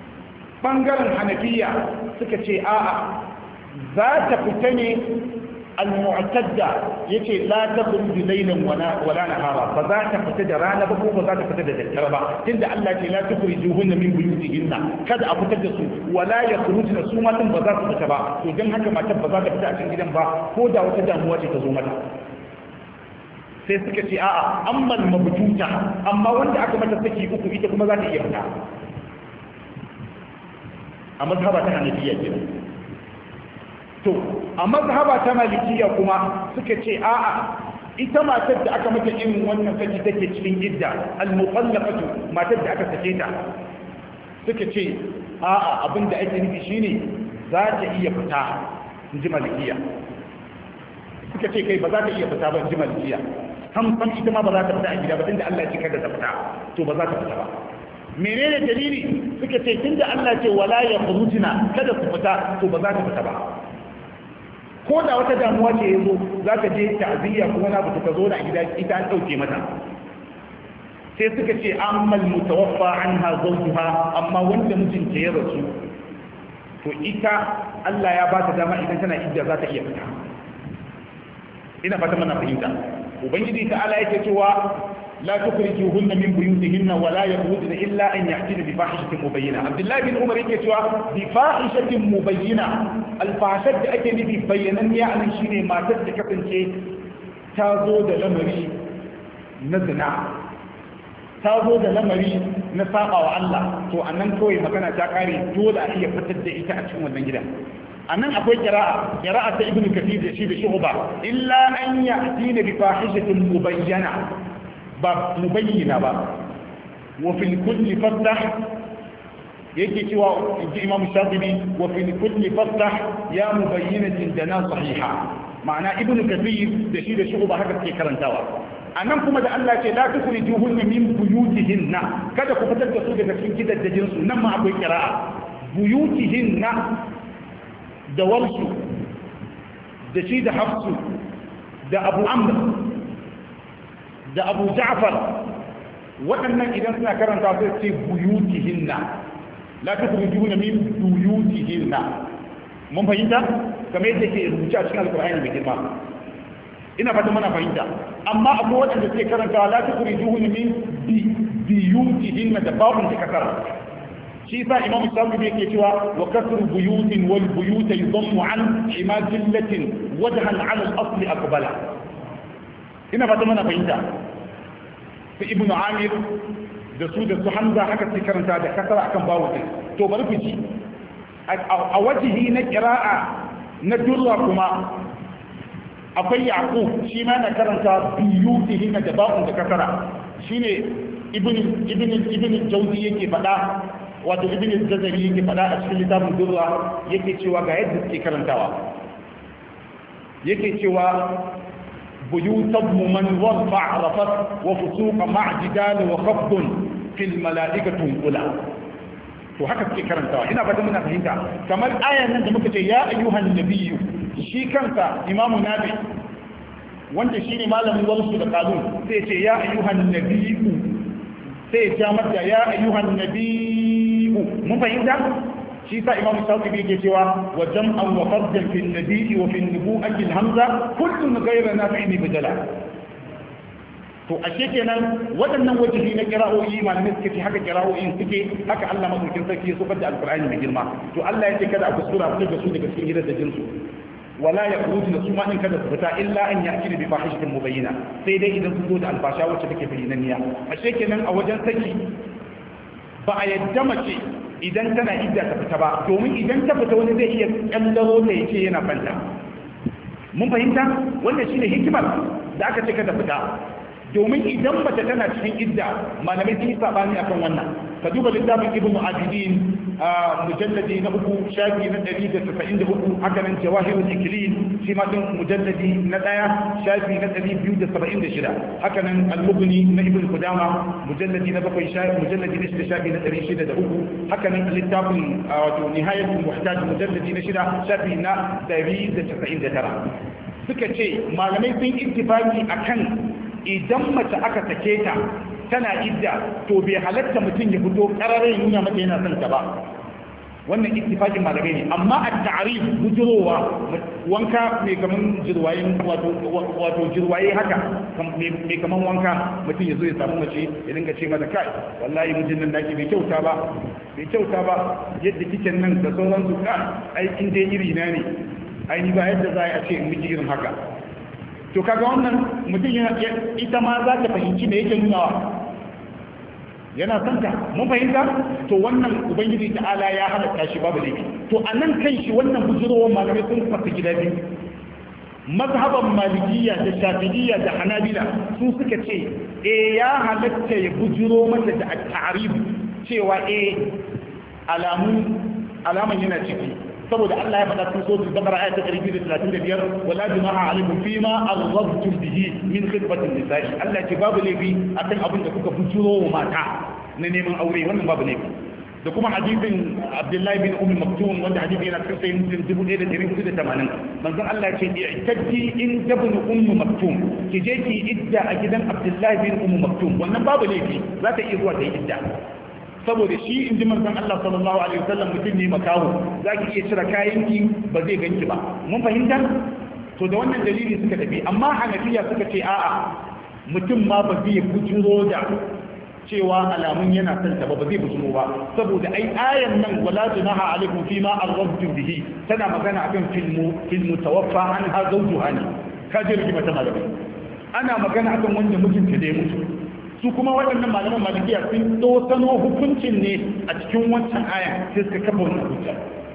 bangaren Hanafiya suka ce a'a za ta fita ne al-mu'tadda yace la takhruju laylan wala nahara ba za ta fita da rana ba ko ba za ta fita da daddare ba tunda Allah ce la tukhrijuhunna min buyutihinna kada a fitar da su wala yakhrujna su ma din ba za su fita ba to dan haka matar ba za ta fita a cikin gidan ba ko da wata damuwa ce ta zo mata sai suka ce a'a ammal mabtuta amma wanda aka mata saki uku ita kuma za ta iya fita a mazhaba ta Hanafiya kenan to a mazhaba ta Malikiya kuma suka ce a'a ita matar da aka mata irin wannan saki take cikin idda al-muqallaqatu matar da aka sake ta suka ce a'a abinda ake nufi shine za ta iya fita inji Malikiya suka ce kai ba za ta iya fita ba inji Malikiya san ita ma ba za ta fita a gida ba tunda Allah ya ce kada ta fita to ba za ta fita ba menene dalili suka ce tunda Allah ce wala yakhrujna kada su fita to ba za ta fita ba ko da wata damuwa ce yazo za ka je ta'ziya kuma na fita zo da gida ita an dauke mata sai suka ce ammal mutawaffa anha zawjuha amma wanda mijinta ya rasu to ita Allah ya ba ta dama idan tana idda za ta iya fita ina fata mana fahimta ubangiji ta'ala yake cewa لا تخرجوهن من بيوتهن ولا يخرجن إلا أن يأتين بفاحشة مبينة عبد الله بن عمر يقول بفاحشة مبينة الفاحشة أكيد ببينا يعني شيء ما تتكفن شيء تازود لمري نزنا تازود لمري نساقا والله تو أنن كوي مكانا تاكاري دول أهي فتد إيتا أتشم ونجدا أنن أقول قراءة ابن كثير يشيد شعبا إلا أن يأتين بفاحشة مبينة ba mubayyana ba wa fil kulli fattah yake cewa inji Imam Shafi'i wa fil kulli fattah ya mubayyinatin dana sahiha ma'ana ibnu kathir da shi da shuba haka ke karantawa anan kuma da Allah ce la tukhrijuhunna min buyutihinna kada ku fitar da su daga cikin gidajen su nan ma akwai qira'a buyutihinna da warsu da shi da hafsu da Abu Amr da Abu Ja'far waɗannan idan suna karanta sai ce buyutihinna la tukhrijuna min buyutihinna mun fahimta kamar yadda ke rubuce a cikin alqur'ani mai girma ina fata muna fahimta amma akwai waɗanda suke karanta la tukhrijuna min buyutihinna da babun da kasara shi sa imam Shafi'i yake cewa wa kasru buyutin wal buyuta yudammu an imadillatin wajhan ala al-asli aqbala ina fata mana fahimta su ibnu amir da su hamza haka sai karanta da kasara akan bawo din to bari ku ji a wajihi na qira'a na durra kuma akwai yaqub shi ma na karanta biyutihi da ba'un da kasara shine ibn jawzi yake fada wato ibn jazari yake fada a cikin littafin durra yake cewa ga yadda suke karantawa yake cewa بيوت من وضع رفض وفسوق مع جدال وخفض في الملائكة أولى وهكذا في كرنتا هنا بدأ من فهمتا كما الآية نجمك يا أيها النبي شي كنت إمام نبي وانت شيني ما لم يورسوا لقالون سيتي يا أيها النبي سيتي يا أيها النبي مو فهمتا shi sa imam Shafi'i yake cewa wa jam'an wa fardan fi an-nabi wa fi an-nubu'ati al-hamza kullun ghayra nafi'in bidala to ashe kenan waɗannan wajihi na qira'o'i malamin suke ce haka qira'o'in suke haka Allah madaukin sarki ya sokar da alqur'ani mai girma to Allah ya ce kada a kuskura fitar da su daga cikin gidan da jinsu wala yakhrujuna su ma in kada su fita illa an ya'tina bi fahishatin mubayyina sai dai idan sun zo da albasha wacce take bayyana ashe kenan a wajen saki ba a yadda mace idan tana idda ta fita ba domin idan ta fita wani zai iya kallaro ta yace yana fanta mun fahimta wannan shine hikimar da aka ce kada fita domin idan mace tana cikin idda malamai sun yi sabani akan wannan ka duba littafin ibnu abidin mujalladi na 3 shafi na 194 haka nan jawahirul iklil shi ma din mujalladi na 1 shafi na 276 haka nan al-mughni na ibn qudama mujalladi na 7 shafi mujalladi na 6 shafi na 603 haka nan littafin wato nihayatul muhtaj mujalladi na 6 shafi na 199 suka ce malamai sun ittifaqi akan idan mace aka sake ta tana idda to bai halatta mutum ya fito ƙararrai nuna mata yana son ta ba wannan ittifaqin malamai ne amma at-ta'rif bujurowa wanka mai kaman jirwayin wato jirwaye haka mai kaman wanka mutum ya zo ya samu mace ya dinga ce mata kai wallahi mijin nan naki bai kyauta ba yadda kike nan da sauran su ka ai in dai iri na ne ai ni ba yadda za a ce in miji irin haka to kaga wannan mutum ita ma za ta fahimci me yake nunawa yana son ta mun fahimta to wannan ubangiji ta'ala ya halatta shi babu laifi to anan kan shi wannan bujurowar malamai sun fasa gida biyu mazhaban malikiyya da shafi'iyya da hanabila su suka ce ya halatta ya bujuro mata da at-ta'rib cewa alaman yana ciki saboda Allah ya faɗa cikin suratul baqara ayat 235 wala junaha alaykum fima aghadtum bihi min khitbatin nisa'i Allah ce babu laifi akan abin da kuka bujuro wa mata na neman aure wannan babu laifi da kuma hadisin Abdullahi bin Ummi Maktum wanda hadisi yana cikin sahih Muslim 1480 manzon Allah ce i'taddi in dabn Ummi Maktum ki je ki idda a gidan Abdullahi bin Ummi Maktum wannan babu laifi za ta iya zuwa ta yi idda saboda shi in ji manzon Allah sallallahu alaihi wasallam mutum ne makaho zaki iya cire kayanki ba zai ganki ba mun fahimta to da wannan dalili suka tafi amma Hanafiya suka ce a'a mutum ma ba zai bujuro da cewa alamun yana son ta ba zai bujuro ba saboda ai ayan nan wala junaha alaikum fima arradtum bihi tana magana akan filmu tawaffa an ha zawjuha ne kaje rigima ta malamai ana magana akan wanda mijinta da ya mutu su kuma waɗannan malaman malikiya sun tsosano hukuncin ne a cikin wancan ayan sai suka kafa wannan hujja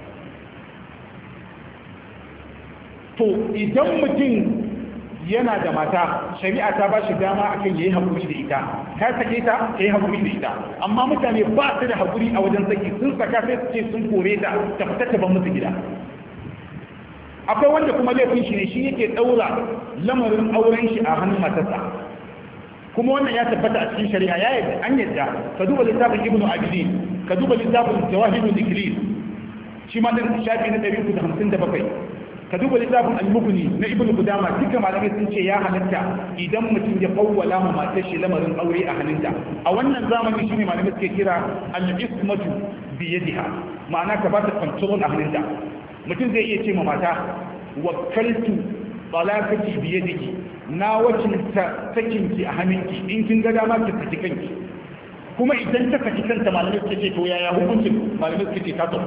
to idan mutum yana da mata shari'a ta ba shi dama akan yayi hakuri da ita ka sake ta yayi hakuri da ita amma mutane ba su da hakuri a wajen saki sun saka sai su ce sun kore ta ta fita ta ban musu gida akwai wanda kuma laifin shi ne shi yake daura lamarin auren shi a hannun matarsa kuma wannan ya tabbata a cikin shari'a ya yadda an yadda ka duba littafin ibnu abidin ka duba littafin jawahirul iklil shi ma dan shafi na 357 ka duba littafin al-mughni na ibnu qudama duka malamai sun ce ya halatta idan mutum ya fawwala ma matar shi lamarin aure a hannunta a wannan zamani shine malamai suke kira al-ismatu bi yadiha ma'ana ka ba ta control a hannunta mutum zai iya ce ma mata wakkaltu talaqati bi yadiki na wakilta sakinki a hannunki in kin ga dama ki saki kanki kuma idan ta saki kanta malamai suke ce to yaya hukuncin malamai suke ce ta to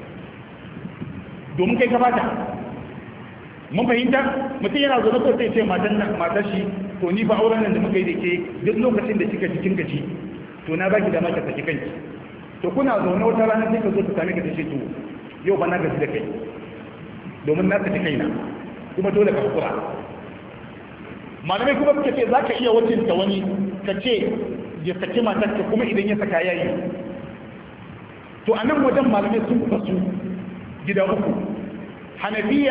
domin kai ka bata mun fahimta mutum yana zo na ko sai ce matar shi to ni ba auren nan da muka yi da ke duk lokacin da kika ji kin gaji to na baki dama ki saki kanki to kuna zaune wata rana sai ka zo ka same ka ce to yau ba na gaji da kai domin na saki kaina kuma dole ka hakura malamai kuma suka ce za ka iya wakilta wani ka ce ya saki matarka kuma idan ya saka yayi to a nan wajen malamai sun kasu gida uku Hanafiya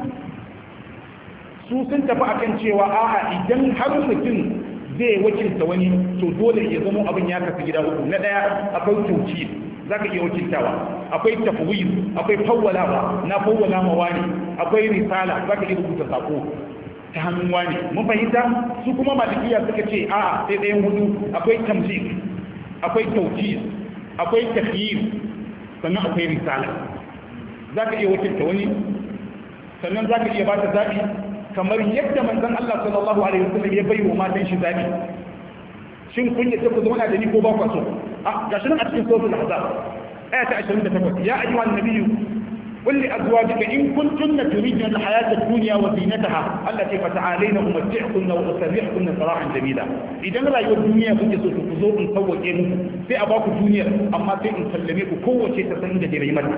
su sun tafi akan cewa a'a idan har mutum zai wakilta wani to dole ya zama abin ya kasu gida uku na daya akwai tauci za ka iya wakiltawa akwai tafwid akwai fawwalawa na fawwala ma wani akwai risala za ka iya rubuta sako ta hannun wani mun fahimta su kuma malikiya suka ce a sai ɗayan hudu akwai tamzik akwai tauci akwai takhyir sannan akwai risala za ka iya wakilta wani sannan za ka iya ba ta zaɓi kamar yadda manzon Allah sallallahu alaihi wasallam ya bai wa matan shi zaɓi shin kun yi ta ku zauna da ni ko ba ku so gashi nan a cikin suratul ahzab aya ta 28 ya ayyuhan nabiyyu qul li azwajika in kuntunna turidna al-hayata ad-dunya wa zinataha allati fata'alayna umatti'kunna wa usarrihkunna sarahan jamila idan rayuwar duniya kuke so ku zo in sauwake muku sai a baku duniyar amma sai in sallame ku kowace ta san da dare mata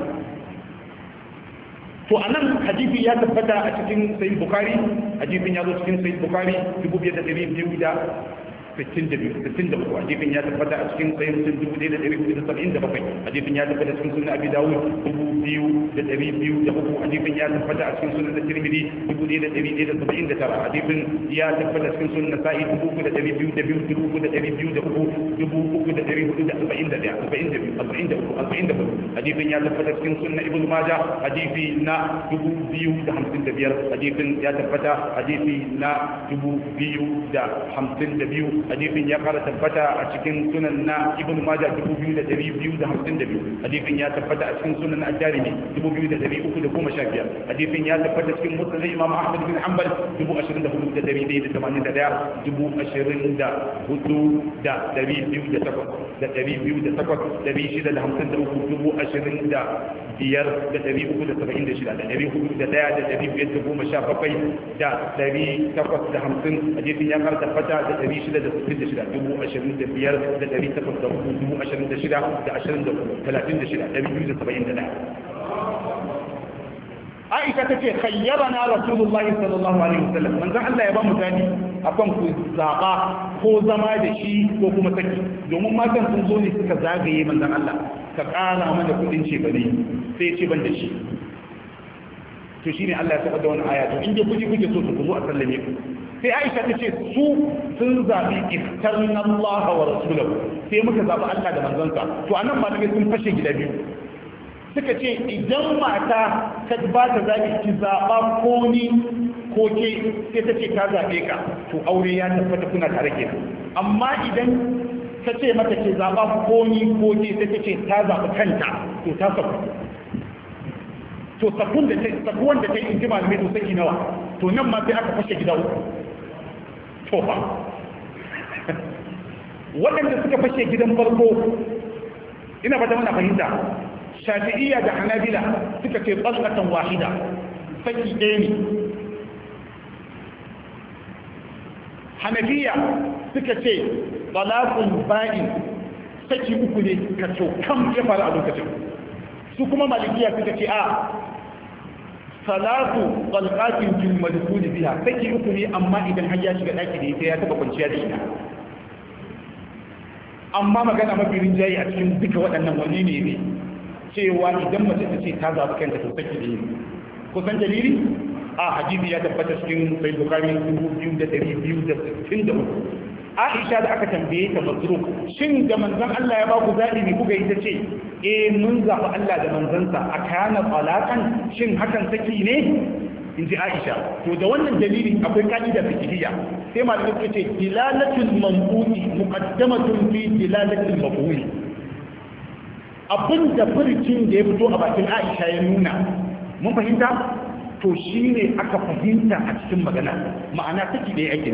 to anan hadisi ya tabbata a cikin sahih bukhari hadisin ya zo cikin sahih bukhari 2263 hadisin ya tabbata a cikin sahih muslim 1477 hadisin ya tabbata cikin sunan abi dawud 2203 hadisin ya tabbata a cikin sunan tirmidhi 1179 hadisin ya tabbata cikin sunan nasa'i 3242 hadisin ya tabbata cikin sunan ibnu majah hadisi na 2055 hadisin ya tabbata hadisi na 2052 hadisin ya fara tabbata a cikin sunan na ibn majah 2252 hadisin ya tabbata a cikin sunan ad-darimi 2315 hadisin ya tabbata cikin musnad imam ahmad bin hanbal 24181 hadisin ya kara tabbata da 666 Aisha tace khayyarana Rasulullahi sallallahu alaihi wasallam manzon Allah ya ba mu gani akan ku zaba ko zama da shi ko kuma saki domin matan sun zo ne suka zagaye manzon Allah ka kara mana kudin ce bane sai ya ce ban da shi to shine Allah ya saba da wannan aya to in dai kuke so ku zo a sallame ku sai Aisha ta ce su sun zabi iftarna Allah wa rasulahu sai muka zabi Allah da manzonsa to anan malamai sun fashe gida biyu suka ce idan mata ka ba ta zabi ki zaba ko ni ko ke sai ta ce ka zabe ka to aure ya tabbata kuna tare kenan amma idan ka ce mata ke zaba ko ni ko ke sai ta ce ta zabi kanta to ta saku to sakun da sakuwan da ta yi injima mai to saki nawa to nan ma sai aka fashe gida uku to ba waɗanda suka fashe gidan farko ina ba ta mana fahimta shafi'iyya da hanabila suka ce tsalkatan wahida saki ɗaya ne hanafiya suka ce talaqul ba'in saki uku ne ka kam ya faru a lokacin su kuma malikiya suka ce a salatu qalqatin fil madkhul biha saki uku ne amma idan har ya shiga daki da ita ya taba kwanciya da ita amma magana mafi rinjayi a cikin duka waɗannan wani ne cewa idan mace ta ce ta zaɓi kanta to saki ne kusan dalili a hadisi ya tabbata cikin sahih bukhari 2263 Aisha da aka tambaye ta mazruk shin da manzon Allah ya ba ku zabi ne kuka yi ta ce mun zaɓi Allah da manzansa a kana talaqan shin hakan saki ne inji Aisha to da wannan dalilin akwai kaida fiqhiyya sai malamin suka ce dilalatul manqudi muqaddamatun fi dilalatul mafhum abin da furcin da ya fito a bakin Aisha ya nuna mun fahimta to shine aka fahimta a cikin magana ma'ana saki da yake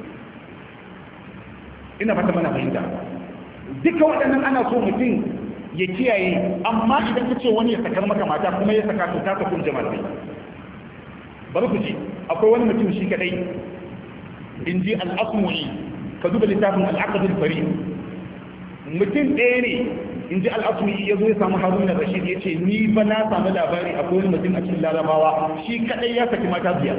ina fata mana fahimta duka waɗannan ana so mutum ya kiyaye amma idan ka ce wani ya sakar maka mata kuma ya saka to ta kun jama'a bari ku ji akwai wani mutum shi kadai in ji al-asmu'i ka duba littafin al-aqd al-farid mutum ɗaya ne in ji al-asmu'i ya zo ya samu haruna rashid ya ce ni ba na samu labari akwai wani mutum a cikin larabawa shi kadai ya saki mata biyar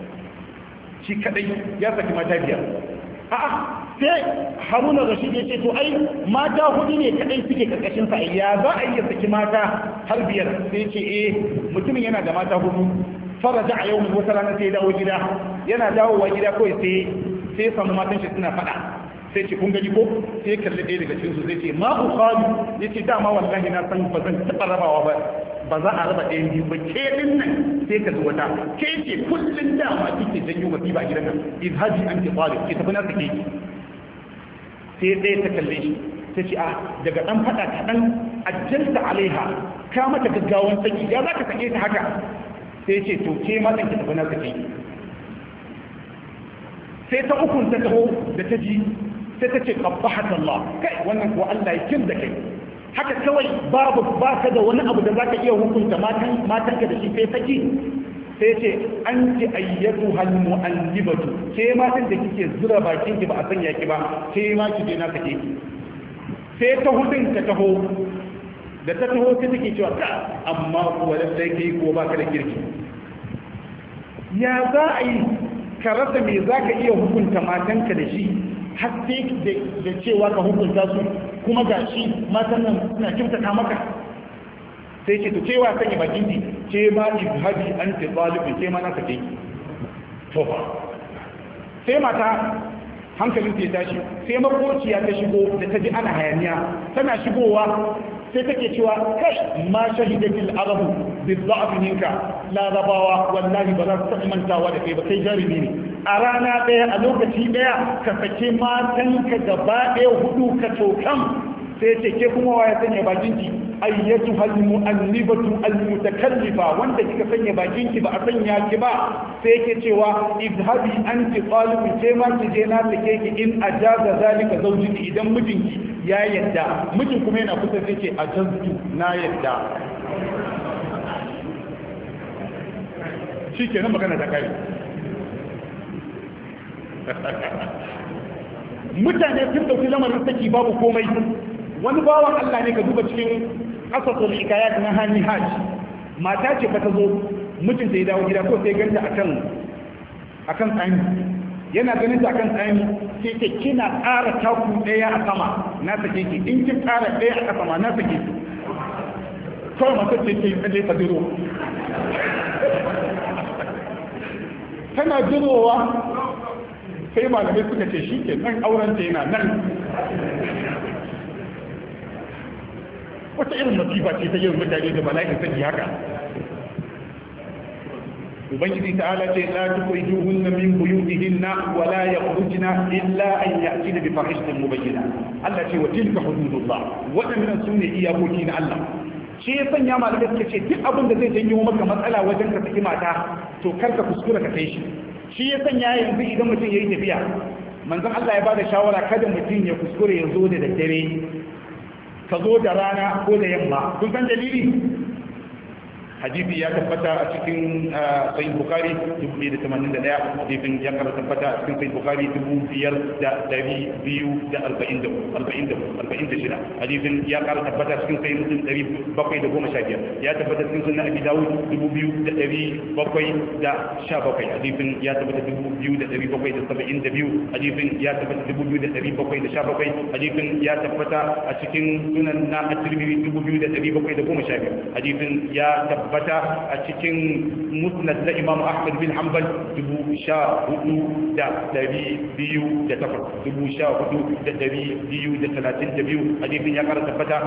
a'a sai haruna rashid ya ce to ai mata hudu ne kadai suke karkashin sa ya za a yi saki mata har biyar sai ce mutumin yana da mata hudu faraja a yau wata rana sai dawo gida yana dawowa gida kawai sai samu matan shi suna fada sai ce kun gani ko sai kalli ɗaya daga cikin su zai ce ma ukhadu yace dama wallahi na san ba zan taba rabawa ba za a raba ɗayan biyu ba ke din nan sai ka zuwa ta ke ce kullun dama kike janyo masifa a gidan nan izhaji anti talib ke tafi na sake sai ɗaya ta kalle shi ta ce daga ɗan faɗa kaɗan ajjalta alaiha ka mata gaggawan saki ya za ka sake ta haka sai ce to ke ma ɗan ki tafi na sake sai ta ukun ta taho da ta ji sai ta ce qabbahat Allah kai wannan ko Allah ya kin da kai haka kawai babu baka da wani abu da zaka iya hukunta matanka da shi sai saki sai ce an ji ayyatu hal mu'allibatu ke matan da kike zura bakin ki ba a sanya ki ba ke ma ki je na sake ki sai ta hudun ta taho da ta taho sai take cewa ka amma kuwa lallai kai ko baka da kirki ya za a yi ka rasa me za ka iya hukunta matanka da shi har sai da cewa ka hukunta su kuma ga shi matan nan suna kyautata maka sai ce to cewa sanya bakin ji ce ma ibhabi anti talibun ce ma na sake to fa sai mata hankalin ta tashi sai makociya ta shigo da ta ji ana hayaniya tana shigowa sai take cewa kai ma shahidatil arabu bidza'f minka la rabawa wallahi ba za su taɓa mantawa da kai ba kai jarumi ne a rana ɗaya a lokaci ɗaya ka sake matanka gaba ɗaya 4 ka tokan sai ce ke kuma waya sanya bakinki ayyatu al-mu'annibatu al-mutakallifa wanda kika sanya bakinki ba a sanya ki ba sai yake cewa idhabi anti qalbi sai ma ki je na take ki in ajaza zalika zawjiki idan mijinki ya yadda mijin kuma yana kusa sai ce ajaztu na yadda shikenan magana ta kai mutane sun dauki lamarin saki babu komai. Wani bawan Allah ne ka duba cikin asasul hikayat na Hani Hajj, mata ce fa ta zo mijinta ya dawo gida ko sai ganta akan tsani, yana ganin ta akan tsani sai ce kina ƙara taku ɗaya a sama na sake ki, in kin ƙara ɗaya a sama na sake ki. Kawai masu ce ke tsalle ta duro tana durowa sai malamai suka ce shi ke nan auren ta yana nan. Wata irin masifa ce ta yin mutane da bala'in saki haka. Ubangiji ta'ala ce la tukhrijuhunna min buyutihinna wa la yakhrujna illa an ya'tina bi fahishatin mubayyina. Allah ce wa tilka hududullah. Wadannan sune iyakoki na Allah. Shi ya sanya malamai suka ce duk abin da zai janyo maka matsala wajen ka saki mata to kar ka kuskura ka kai shi. Shi ya sanya yanzu idan mutum yayi tafiya manzon Allah ya bada shawara kada mutum ya kuskure ya zo da daddare ka zo da rana ko da yamma. Kun san dalili? Hadisi ya tabbata a cikin sahih Bukhari 1081, hadisin ya kara tabbata a cikin sahih Bukhari 5246, hadisin ya kara tabbata a cikin sahih Muslim 715, ya tabbata cikin sunan Abi Dawud 2717, hadisin ya tabbata 2772, hadisin ya tabbata 2717, hadisin ya tabbata a cikin sunan na At-Tirmidhi 2712, hadisin ya tabbata a cikin musnad na Imam Ahmad bin Hanbal 14,232 hadisin ya kara tabbata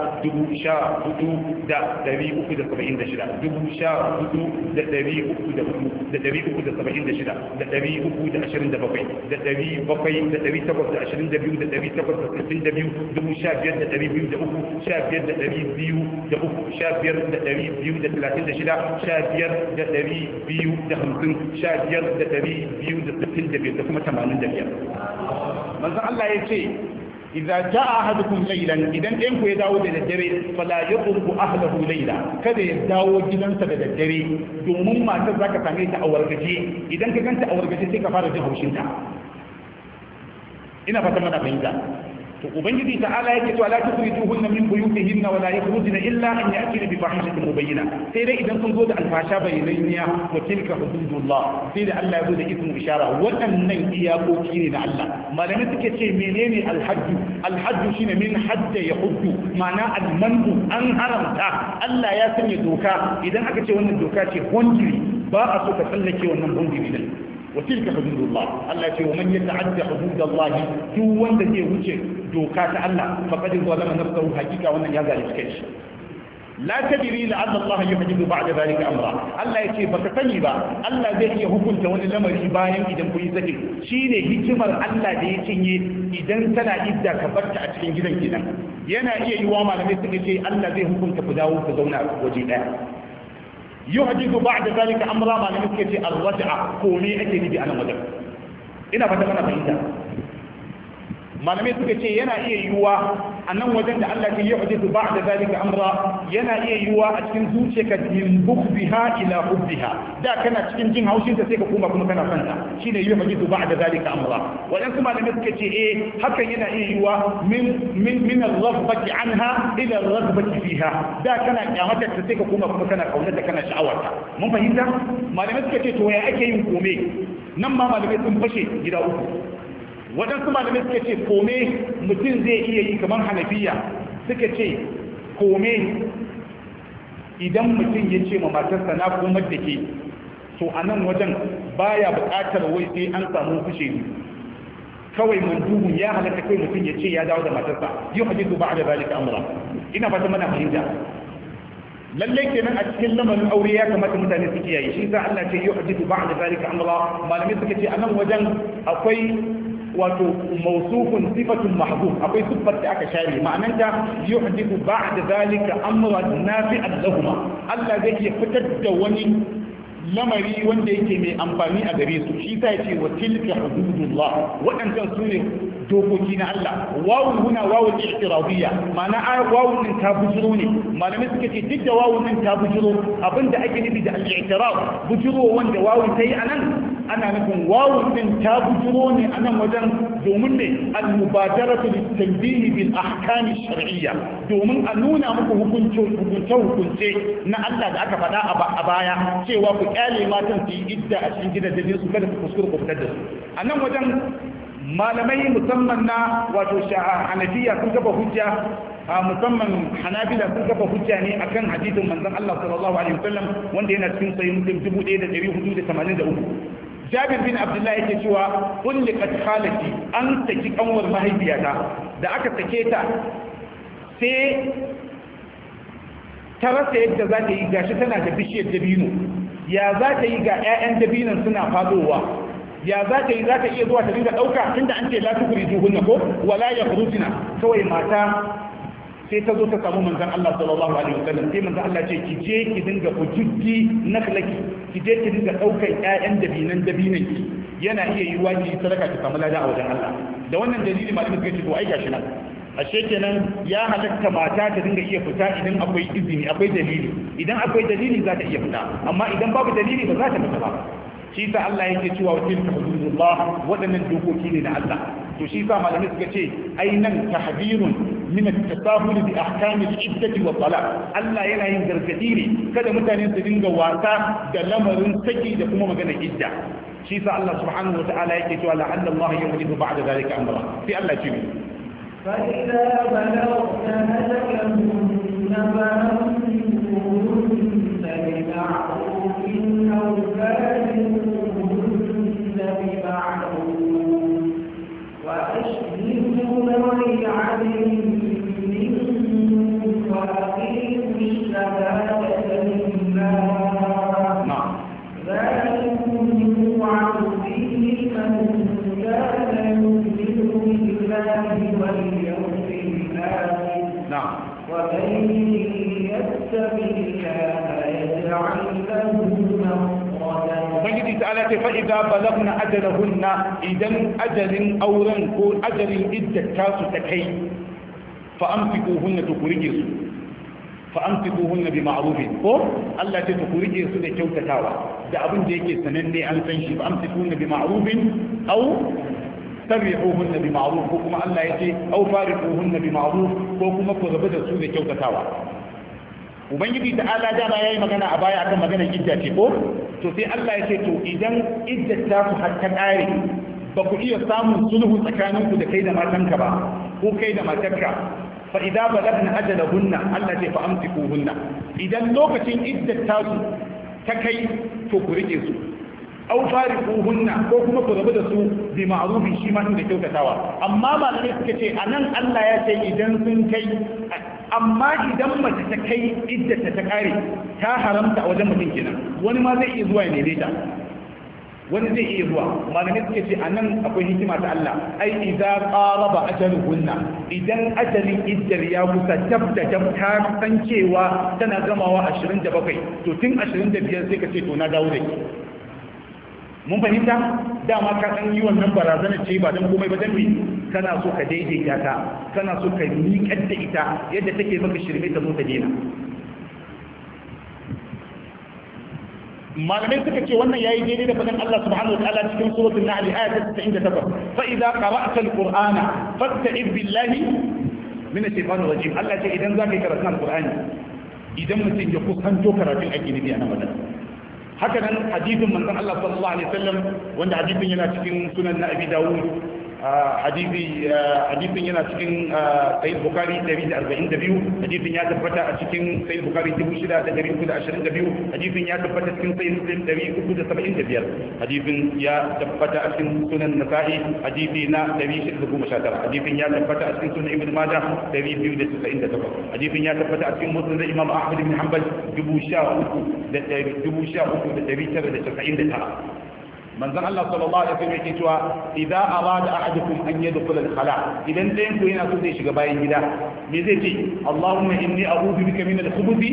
15,250 da kuma 85. Manzon Allah ya ce idza jaa ahadukum laylan idan ɗayan ku ya dawo da daddare fala yadruku ahlahu layla kada ya dawo gidansa da daddare domin matar zaka same ta a wargaje idan ka ganta a wargaje sai ka fara jin haushin ta. Ina fata mana fahimta. To ubangiji ta'ala yake to la tukhrijuhunna min buyutihinna wa la yakhrujna illa an ya'tina bi fahishatin mubayyina sai dai idan sun zo da alfasha bayyaniya wa tilka hududullah sai da Allah ya zo da ismu ishara waɗannan iyakoki ne na Allah. Malamai suke ce menene alhajju shine min hajja yahuddu ma'ana almanu an haramta. Allah ya sanya doka idan aka ce wannan doka ce boundary ba a so ka tsallake wannan boundary din. وتلك حدود الله الله يقول ومن يتعدى حدود الله دو wanda zai wuce doka ta Allah faqad zalama nafsuhu hakika wannan ya zalunce shi. La tadri la'alla Allah yuhdithu ba'da dhalika amra. Allah yace baka sani ba Allah zai iya hukunta wani lamari bayan idan kun yi sake. Shine hikimar Allah da ya cinye idan tana idda ka barta a cikin gidan gidan. Yana iya yiwa malamai suka ce Allah zai hukunta ku dawo ku zauna waje daya. يحدث بعد ذلك أمرا ما نمسكت الرجعة كوني أكيد بأنا مدر إنا فتمنى فإنتا ما نمسكت ينا إيه يوا أنه وجد الله يحدث بعد ذلك أمرا ينا إيه يوا أتكن زوجك من بغضها إلى حبها دا كانت تكن جن هاوشين تسيك كوما كما كان فانتا شين يحدث بعد ذلك أمرا وأنكم ما نمسكت إيه حتى ينا إيه يوا من الرغبة عنها إلى الرغبة فيها دا كانت قامتك تسيك كوما كما كان قولتك كان شعورتها من فهمتا ما نمسكت تويا أكي كومي نما ما نمسكت فشي جدا أكو waɗansu malamai suka ce kome mutum zai iya yi kamar hanafiya suka ce kome idan mutum ya ce ma matarsa na komar da ke to a nan wajen baya buƙatar wai sai an samu kushe ne kawai manduhun ya halatta kai mutum ya ce ya dawo da matarsa yi hajjizu ba da zalika amura ina fata mana fahimta lalle kenan a cikin lamarin aure ya kamata mutane su kiyaye shi sa Allah ce yuhdithu ba'da zalika amra malamai suka ce anan wajen akwai wato mawsufun sifatun mahdhuf akwai sifar da aka share ma'ananta yuhdithu ba'da zalika amran nafi'an lahum Allah zai iya fitar da wani lamari wanda yake mai amfani a gare su shi sa yace wa tilka hududullah wadannan su ne dokoki na Allah wawun huna wawun i'tiradiyya ma'ana wawun din ta bujiro ne malamai suka ce duk da wawun din ta bujiro abinda ake nufi da al-i'tirad bujiro wanda wawun tayi anan ana nufin wawun din ta bujiro ne anan wajen domin ne al-mubadaratu lit-tanbih bil ahkam ash-shar'iyya domin a nuna muku hukunce na Allah da aka faɗa a baya cewa ku kyale matan su yi idda a cikin gidajen su kada ku kuskure ku fitar da su anan wajen malamai musamman na wato hanafiya sun kafa hujja musamman hanabila sun kafa hujja ne akan hadisin manzon Allah sallallahu alaihi wasallam wanda yana cikin sahih muslim 1483 Jabir bin Abdullah yake cewa kulliqat khalati an saki kanwar mahaifiyata da aka sake ta sai ta rasa yadda za ta yi gashi tana da bishiyar dabino ya za ta yi ga 'ya'yan dabinon suna fadowa ya za ta yi za ta iya zuwa ta dinga ɗauka tunda an ce la tukuri juhunna ko wala ya kurujina kawai mata sai ta zo ta samu manzon Allah sallallahu alaihi wasallam sai manzon Allah ce ki je ki dinga ujuddi naklaki ki je ki dinga ɗaukan ƴaƴan dabinan ki yana iya yiwuwa ki sadaka ki samu lada a wajen Allah da wannan dalili malamin suka ce to ai gashi nan ashe kenan ya halatta mata ta dinga iya fita idan akwai izini akwai dalili idan akwai dalili za ta iya fita amma idan babu dalili ba za ta fita ba shi sa Allah yake cewa wa tilka hududullah wadannan dokoki ne na Allah to shi sa malamai suka ce ai nan tahdhirun min at-tasahul bi ahkam al-iddati wa talaq Allah yana yin gargadi ne kada mutane su dinga wasa da lamarin saki da kuma magana idda shi sa Allah subhanahu wa ta'ala yake cewa la'alla Allah yuhdithu ba'da dhalika amra sai Allah ce فإذا بلغت أجلهن فأمسكوهن بمعروف أو فارقوهن بمعروف وأشهدوا ذوي عدل منكم وأقيموا الشهادة لله ذلكم يوعظ به من كان يؤمن بالله واليوم الآخر نعم ومن يتق الله يجعل له مخرجا ubangiji ta ala ce fa'iza balagna ajalahunna idan ajalin auren ko ajalin iddata su ta kai fa'amfikuhunna to kurige su fa'amfikuhunna bi ma'rufin ko Allah ce to kurige su da kyautatawa da abin da yake sananne an san shi fa'amfikuhunna bi ma'rufin aw tabi'uhunna bi ma'ruf ko kuma Allah yace aw fariquhunna bi ma'ruf ko kuma ku rabu da su da kyautatawa ubangiji ta'ala da yayi magana a baya akan maganar idda ce ko to sai Allah ya ce to idan iddar ta ku har ta kare ba ku iya samun sulhu tsakaninku da kai da matanka ba ko kai da matarka fa idza balagna ajalahunna Allah ce fa amsikuhunna idan lokacin iddar ta su ta kai to ku rike su aw fariquhunna ko kuma ku rabu da su bi ma'rufin shi ma inda kyautatawa amma malamai suka ce anan Allah ya ce idan sun kai amma idan mace ta kai iddata ta kare ta haramta a wajen mutum kenan wani ma zai iya zuwa ya neme ta wani zai iya zuwa malamai suka ce anan akwai hikima ta Allah ai idza qaraba ajaluhunna idan ajalin iddar ya kusa dab da dab ta san cewa tana gamawa 27 to tun 25 sai ka ce to na dawo da ki mun fahimta dama ka san yi wannan barazana ce ba dan komai ba dan me kana so ka daidaita ta kana so ka miƙar da ita yadda take maka shirme ta zo ta dena malamai suka ce wannan yayi daidai da fadan Allah subhanahu wa ta'ala cikin suratul nahl ayat 98 fa idza qara'ta al-qur'ana fasta'id billahi min ash-shaytanir rajim Allah ce idan zaka yi karatun al-qur'ani idan mutum ya kusanto karatun ake nufi a nan wannan haka nan hadisin manzon Allah sallallahu alaihi wasallam wanda hadisin yana cikin sunan na Abi Dawud hadisin yana cikin sahih Bukhari 142 hadisin ya tabbata a cikin sahih Bukhari 6322 hadisin ya tabbata cikin sahih Muslim 375 hadisin ya tabbata a cikin sunan Nasa'i hadisi na 619 hadisin ya tabbata a cikin sunan Ibn Majah 298 hadisin ya tabbata a cikin Musnad Imam Ahmad bin Hanbal 13,999 manzon Allah sallallahu alaihi wasallam yake cewa idza arada ahadukum an yadkhula al-khala idan dayan ku yana so zai shiga bayan gida me zai ce Allahumma inni a'udhu bika min al-khubuthi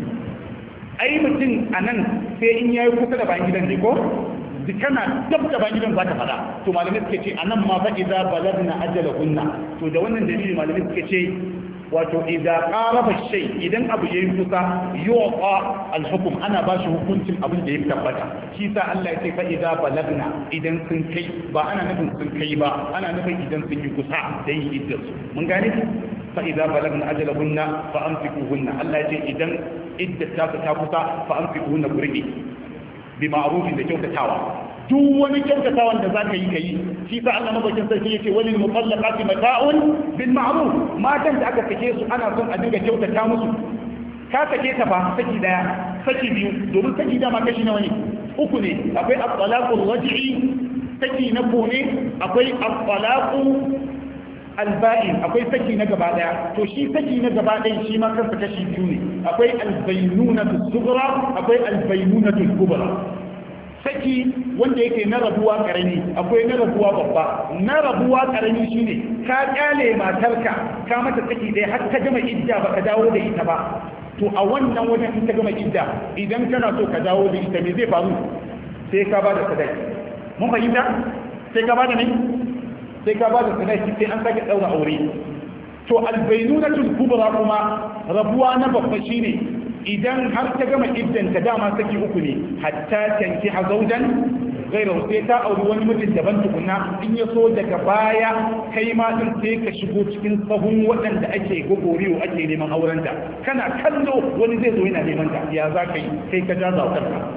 ai mutum anan sai in yayi kusa da bayan gidan ne ko kana dab da bayan gidan zaka fada to malamai suke ce anan ma fa idza balagna ajalahunna to da wannan dalili malamai suke ce wato idza qaraba shay idan abu yayi kusa yuqa al-hukm ana ba shi hukuncin abin da ya tabbata shi sa Allah ya ce fa idza balagna idan sun kai ba ana nufin sun kai ba ana nufin idan sun yi kusa da yin iddar su mun gane fa idza balagna ajalahunna fa amsikuhunna Allah ya ce idan iddat ta kusa fa amsikuhunna burgi bi ma'rufin da kyautatawa duk wani kyautatawan da zaka yi kai shi sa Allah mabakin sarki yace walil mutallaqati mata'un bil ma'ruf matan da aka sake su ana son a dinga kyautata musu ka sake ta fa saki daya saki biyu domin saki da ma kashi nawa ne uku ne akwai at-talaqul raj'i saki na kone akwai at-talaqu alba'in akwai saki na gaba daya to shi saki na gaba daya shi ma kansa kashi biyu ne akwai albaynunatu sughra akwai albaynunatu kubra saki wanda yake na rabuwa karami akwai na rabuwa babba na rabuwa karami shine ka kyale matarka ka mata saki dai har ta gama idda baka dawo da ita ba to a wannan wajen in ta gama idda idan kana so ka dawo da ita me zai faru sai ka bada sadaki mun fahimta sai ka bada ne sai ka bada sadaki sai an sake daura aure to albaynunatul kubra kuma rabuwa na babba shine idan har ta gama iddanta dama saki uku ne hatta tanki hazaujan gaira sai ta auri wani mutum daban tukuna in ya so daga baya kai ma din sai ka shigo cikin sahun waɗanda ake gogoriyo ake neman aurenta kana kallo wani zai zo yana neman ta ya za ka yi kai ka ja zaukar ka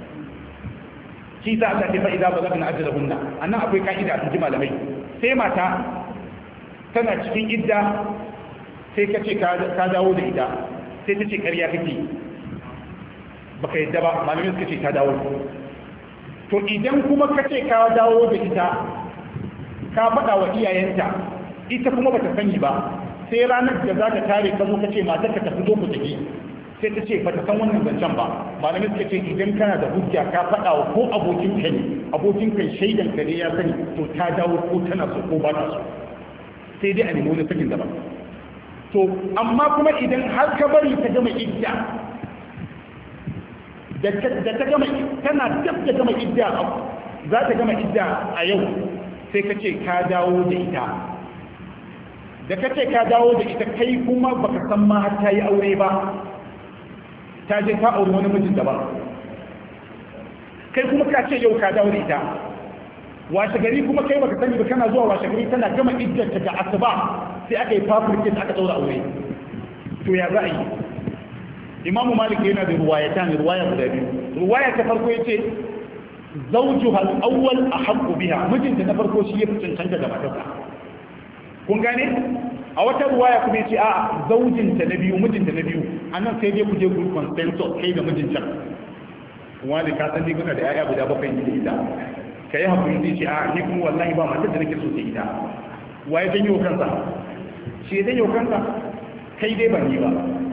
shi ta Allah ta fa'ida ba za ka na ajalahunna annan akwai ka'ida a cikin malamai sai mata tana cikin idda sai ka ce ka dawo da ita sai ta ce ƙarya kake baka yadda ba malamin suka ce ka dawo to idan kuma ka ce ka dawo da ita ka faɗa wa iyayenta ita kuma bata sani ba sai ranar da za ka tare ka zo ka ce matar ka tafi zo ku tafi sai ta ce bata san wannan zancen ba malamin suka ce idan kana da hujja ka faɗa wa ko abokin ka ne abokin ka shaidan ka ne ya sani to ta dawo ko tana so ko ba ta so sai dai a nemi wani sakin daban to amma kuma idan har ka bari ta gama idda da ta gama tana dab da gama idda za ta gama idda a yau sai ka ce ka dawo da ita da ka ce ka dawo da ita kai kuma baka san ma har ta yi aure ba ta je ta aure wani mijin daban kai kuma ka ce yau ka dawo da ita washe gari kuma kai baka sani ba kana zuwa washe gari tana gama iddanta da asuba sai aka yi fafirkin aka daura aure to ya za a yi imamu malik yana da ruwayata ne ruwaya guda biyu ruwaya ta farko yace zawjuha al-awwal ahaqqu biha mijinta na farko shi ya fi cancanta da matarsa kun gane a wata ruwaya kuma yace a zaujinta na biyu mijinta na biyu anan sai dai ku je group consensus kai da mijinta wani ka san ni kuna da yaya guda bakwai ne da ita ka yi haƙuri zai ce a ni kuma wallahi ba matar da nake so ta ita wa ya janyo kansa shi ya janyo kansa kai dai ban yi ba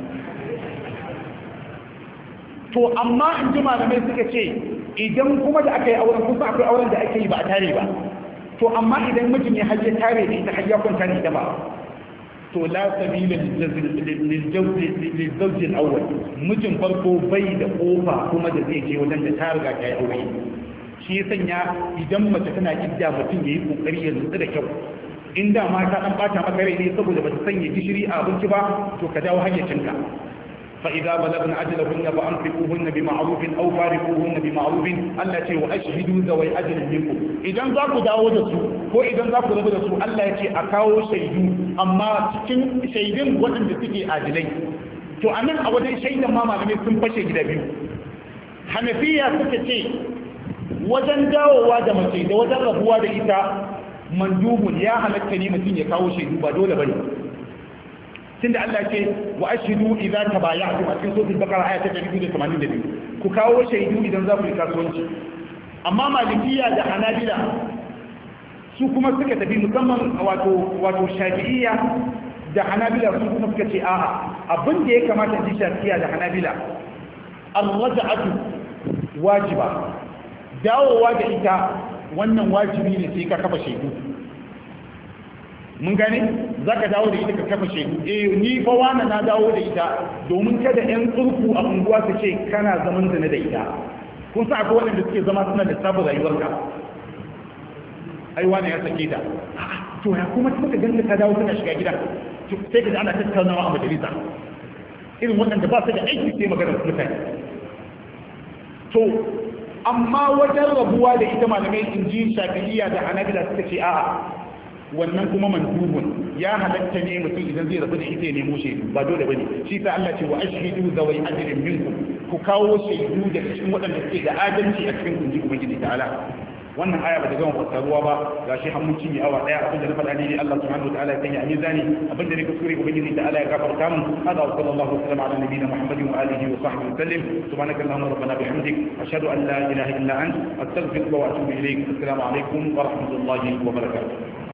to amma in ji malamai suka ce idan kuma da aka yi auren kusa akwai auren da ake yi ba a tare ba to amma idan mijin ya hajji tare da ita har ya kwanta da ita ba to la sabila liljawji al-awwal mijin farko bai da kofa kuma da zai je wajen da ta riga ta yi aure shi ya sanya idan mace tana idda mutum ya yi kokari ya nutsu da kyau inda ma ta dan bata maka rai ne saboda bata sanya gishiri a abinci ba to ka dawo hayyacinka fa idza balagna ajalahunna fa anfiquhunna bima'ruf aw fariquhunna bima'ruf Allah ce wa ashhidu zawai ajalin minkum idan za ku dawo da su ko idan za ku rabu da su Allah ya ce a kawo shaidu amma cikin shaidun waɗanda suke adilai to anan a wajen shaidan ma malamai sun fashe gida biyu Hanafiya suka ce wajen dawowa da mace da wajen rabuwa da ita mandubun ya halatta ne mutum ya kawo shaidu ba dole bane tunda Allah ce wa ashhidu idza tabaya'tum a cikin suratul baqara aya ta 282 ku kawo shaidu idan za ku yi kasuwanci amma malikiya da hanabila su kuma suka tafi musamman wato shafi'iyya da hanabila su kuma suka ce a'a abin da ya kamata ji shafi'iyya da hanabila ar-raj'atu wajiba dawowa da ita wannan wajibi ne sai ka kafa shaidu. Mun gane za ka dawo da ita ka kafa shaidu, ni fa wani na dawo da ita domin kada yan tsurku a unguwa su ce kana zaman zina da ita. Kun sa akwai waɗanda suke zama suna da sabon rayuwarka, ai wani ya sake ta, to ya kuma suka ganta ta dawo tana shiga gida, sai ka ji ana tattaunawa a majalisa irin waɗanda ba su da aiki sai maganar mutane. To amma wajen rabuwa da ita malamai in ji Shafi'iyya da Hanabila suka ce a'a wannan kuma mandubun ya halatta ne mutum idan zai rabu da ita ya nemo shaidu, ba dole bane. Shi sa Allah ce wa ashhidu zawai ajrin minkum, ku kawo shaidu da cikin waɗanda suke da adalci a cikin kunji ubangiji ta'ala. Wannan aya ba ta gama fassaruwa ba, gashi har mun cinye awa daya. Abin da na faɗa ne Allah subhanahu wa ta'ala ya sanya a mizani, abin da ne kuskure ubangiji ta'ala ya gafarta mun. Hada wa sallallahu alaihi wa sallam ala nabiyina Muhammadin wa alihi wa sahbihi wa sallam. Subhanaka allahumma rabbana bihamdik ashhadu an la ilaha illa anta astaghfiruka wa atubu ilayk. Assalamu alaikum wa rahmatullahi wa barakatuh.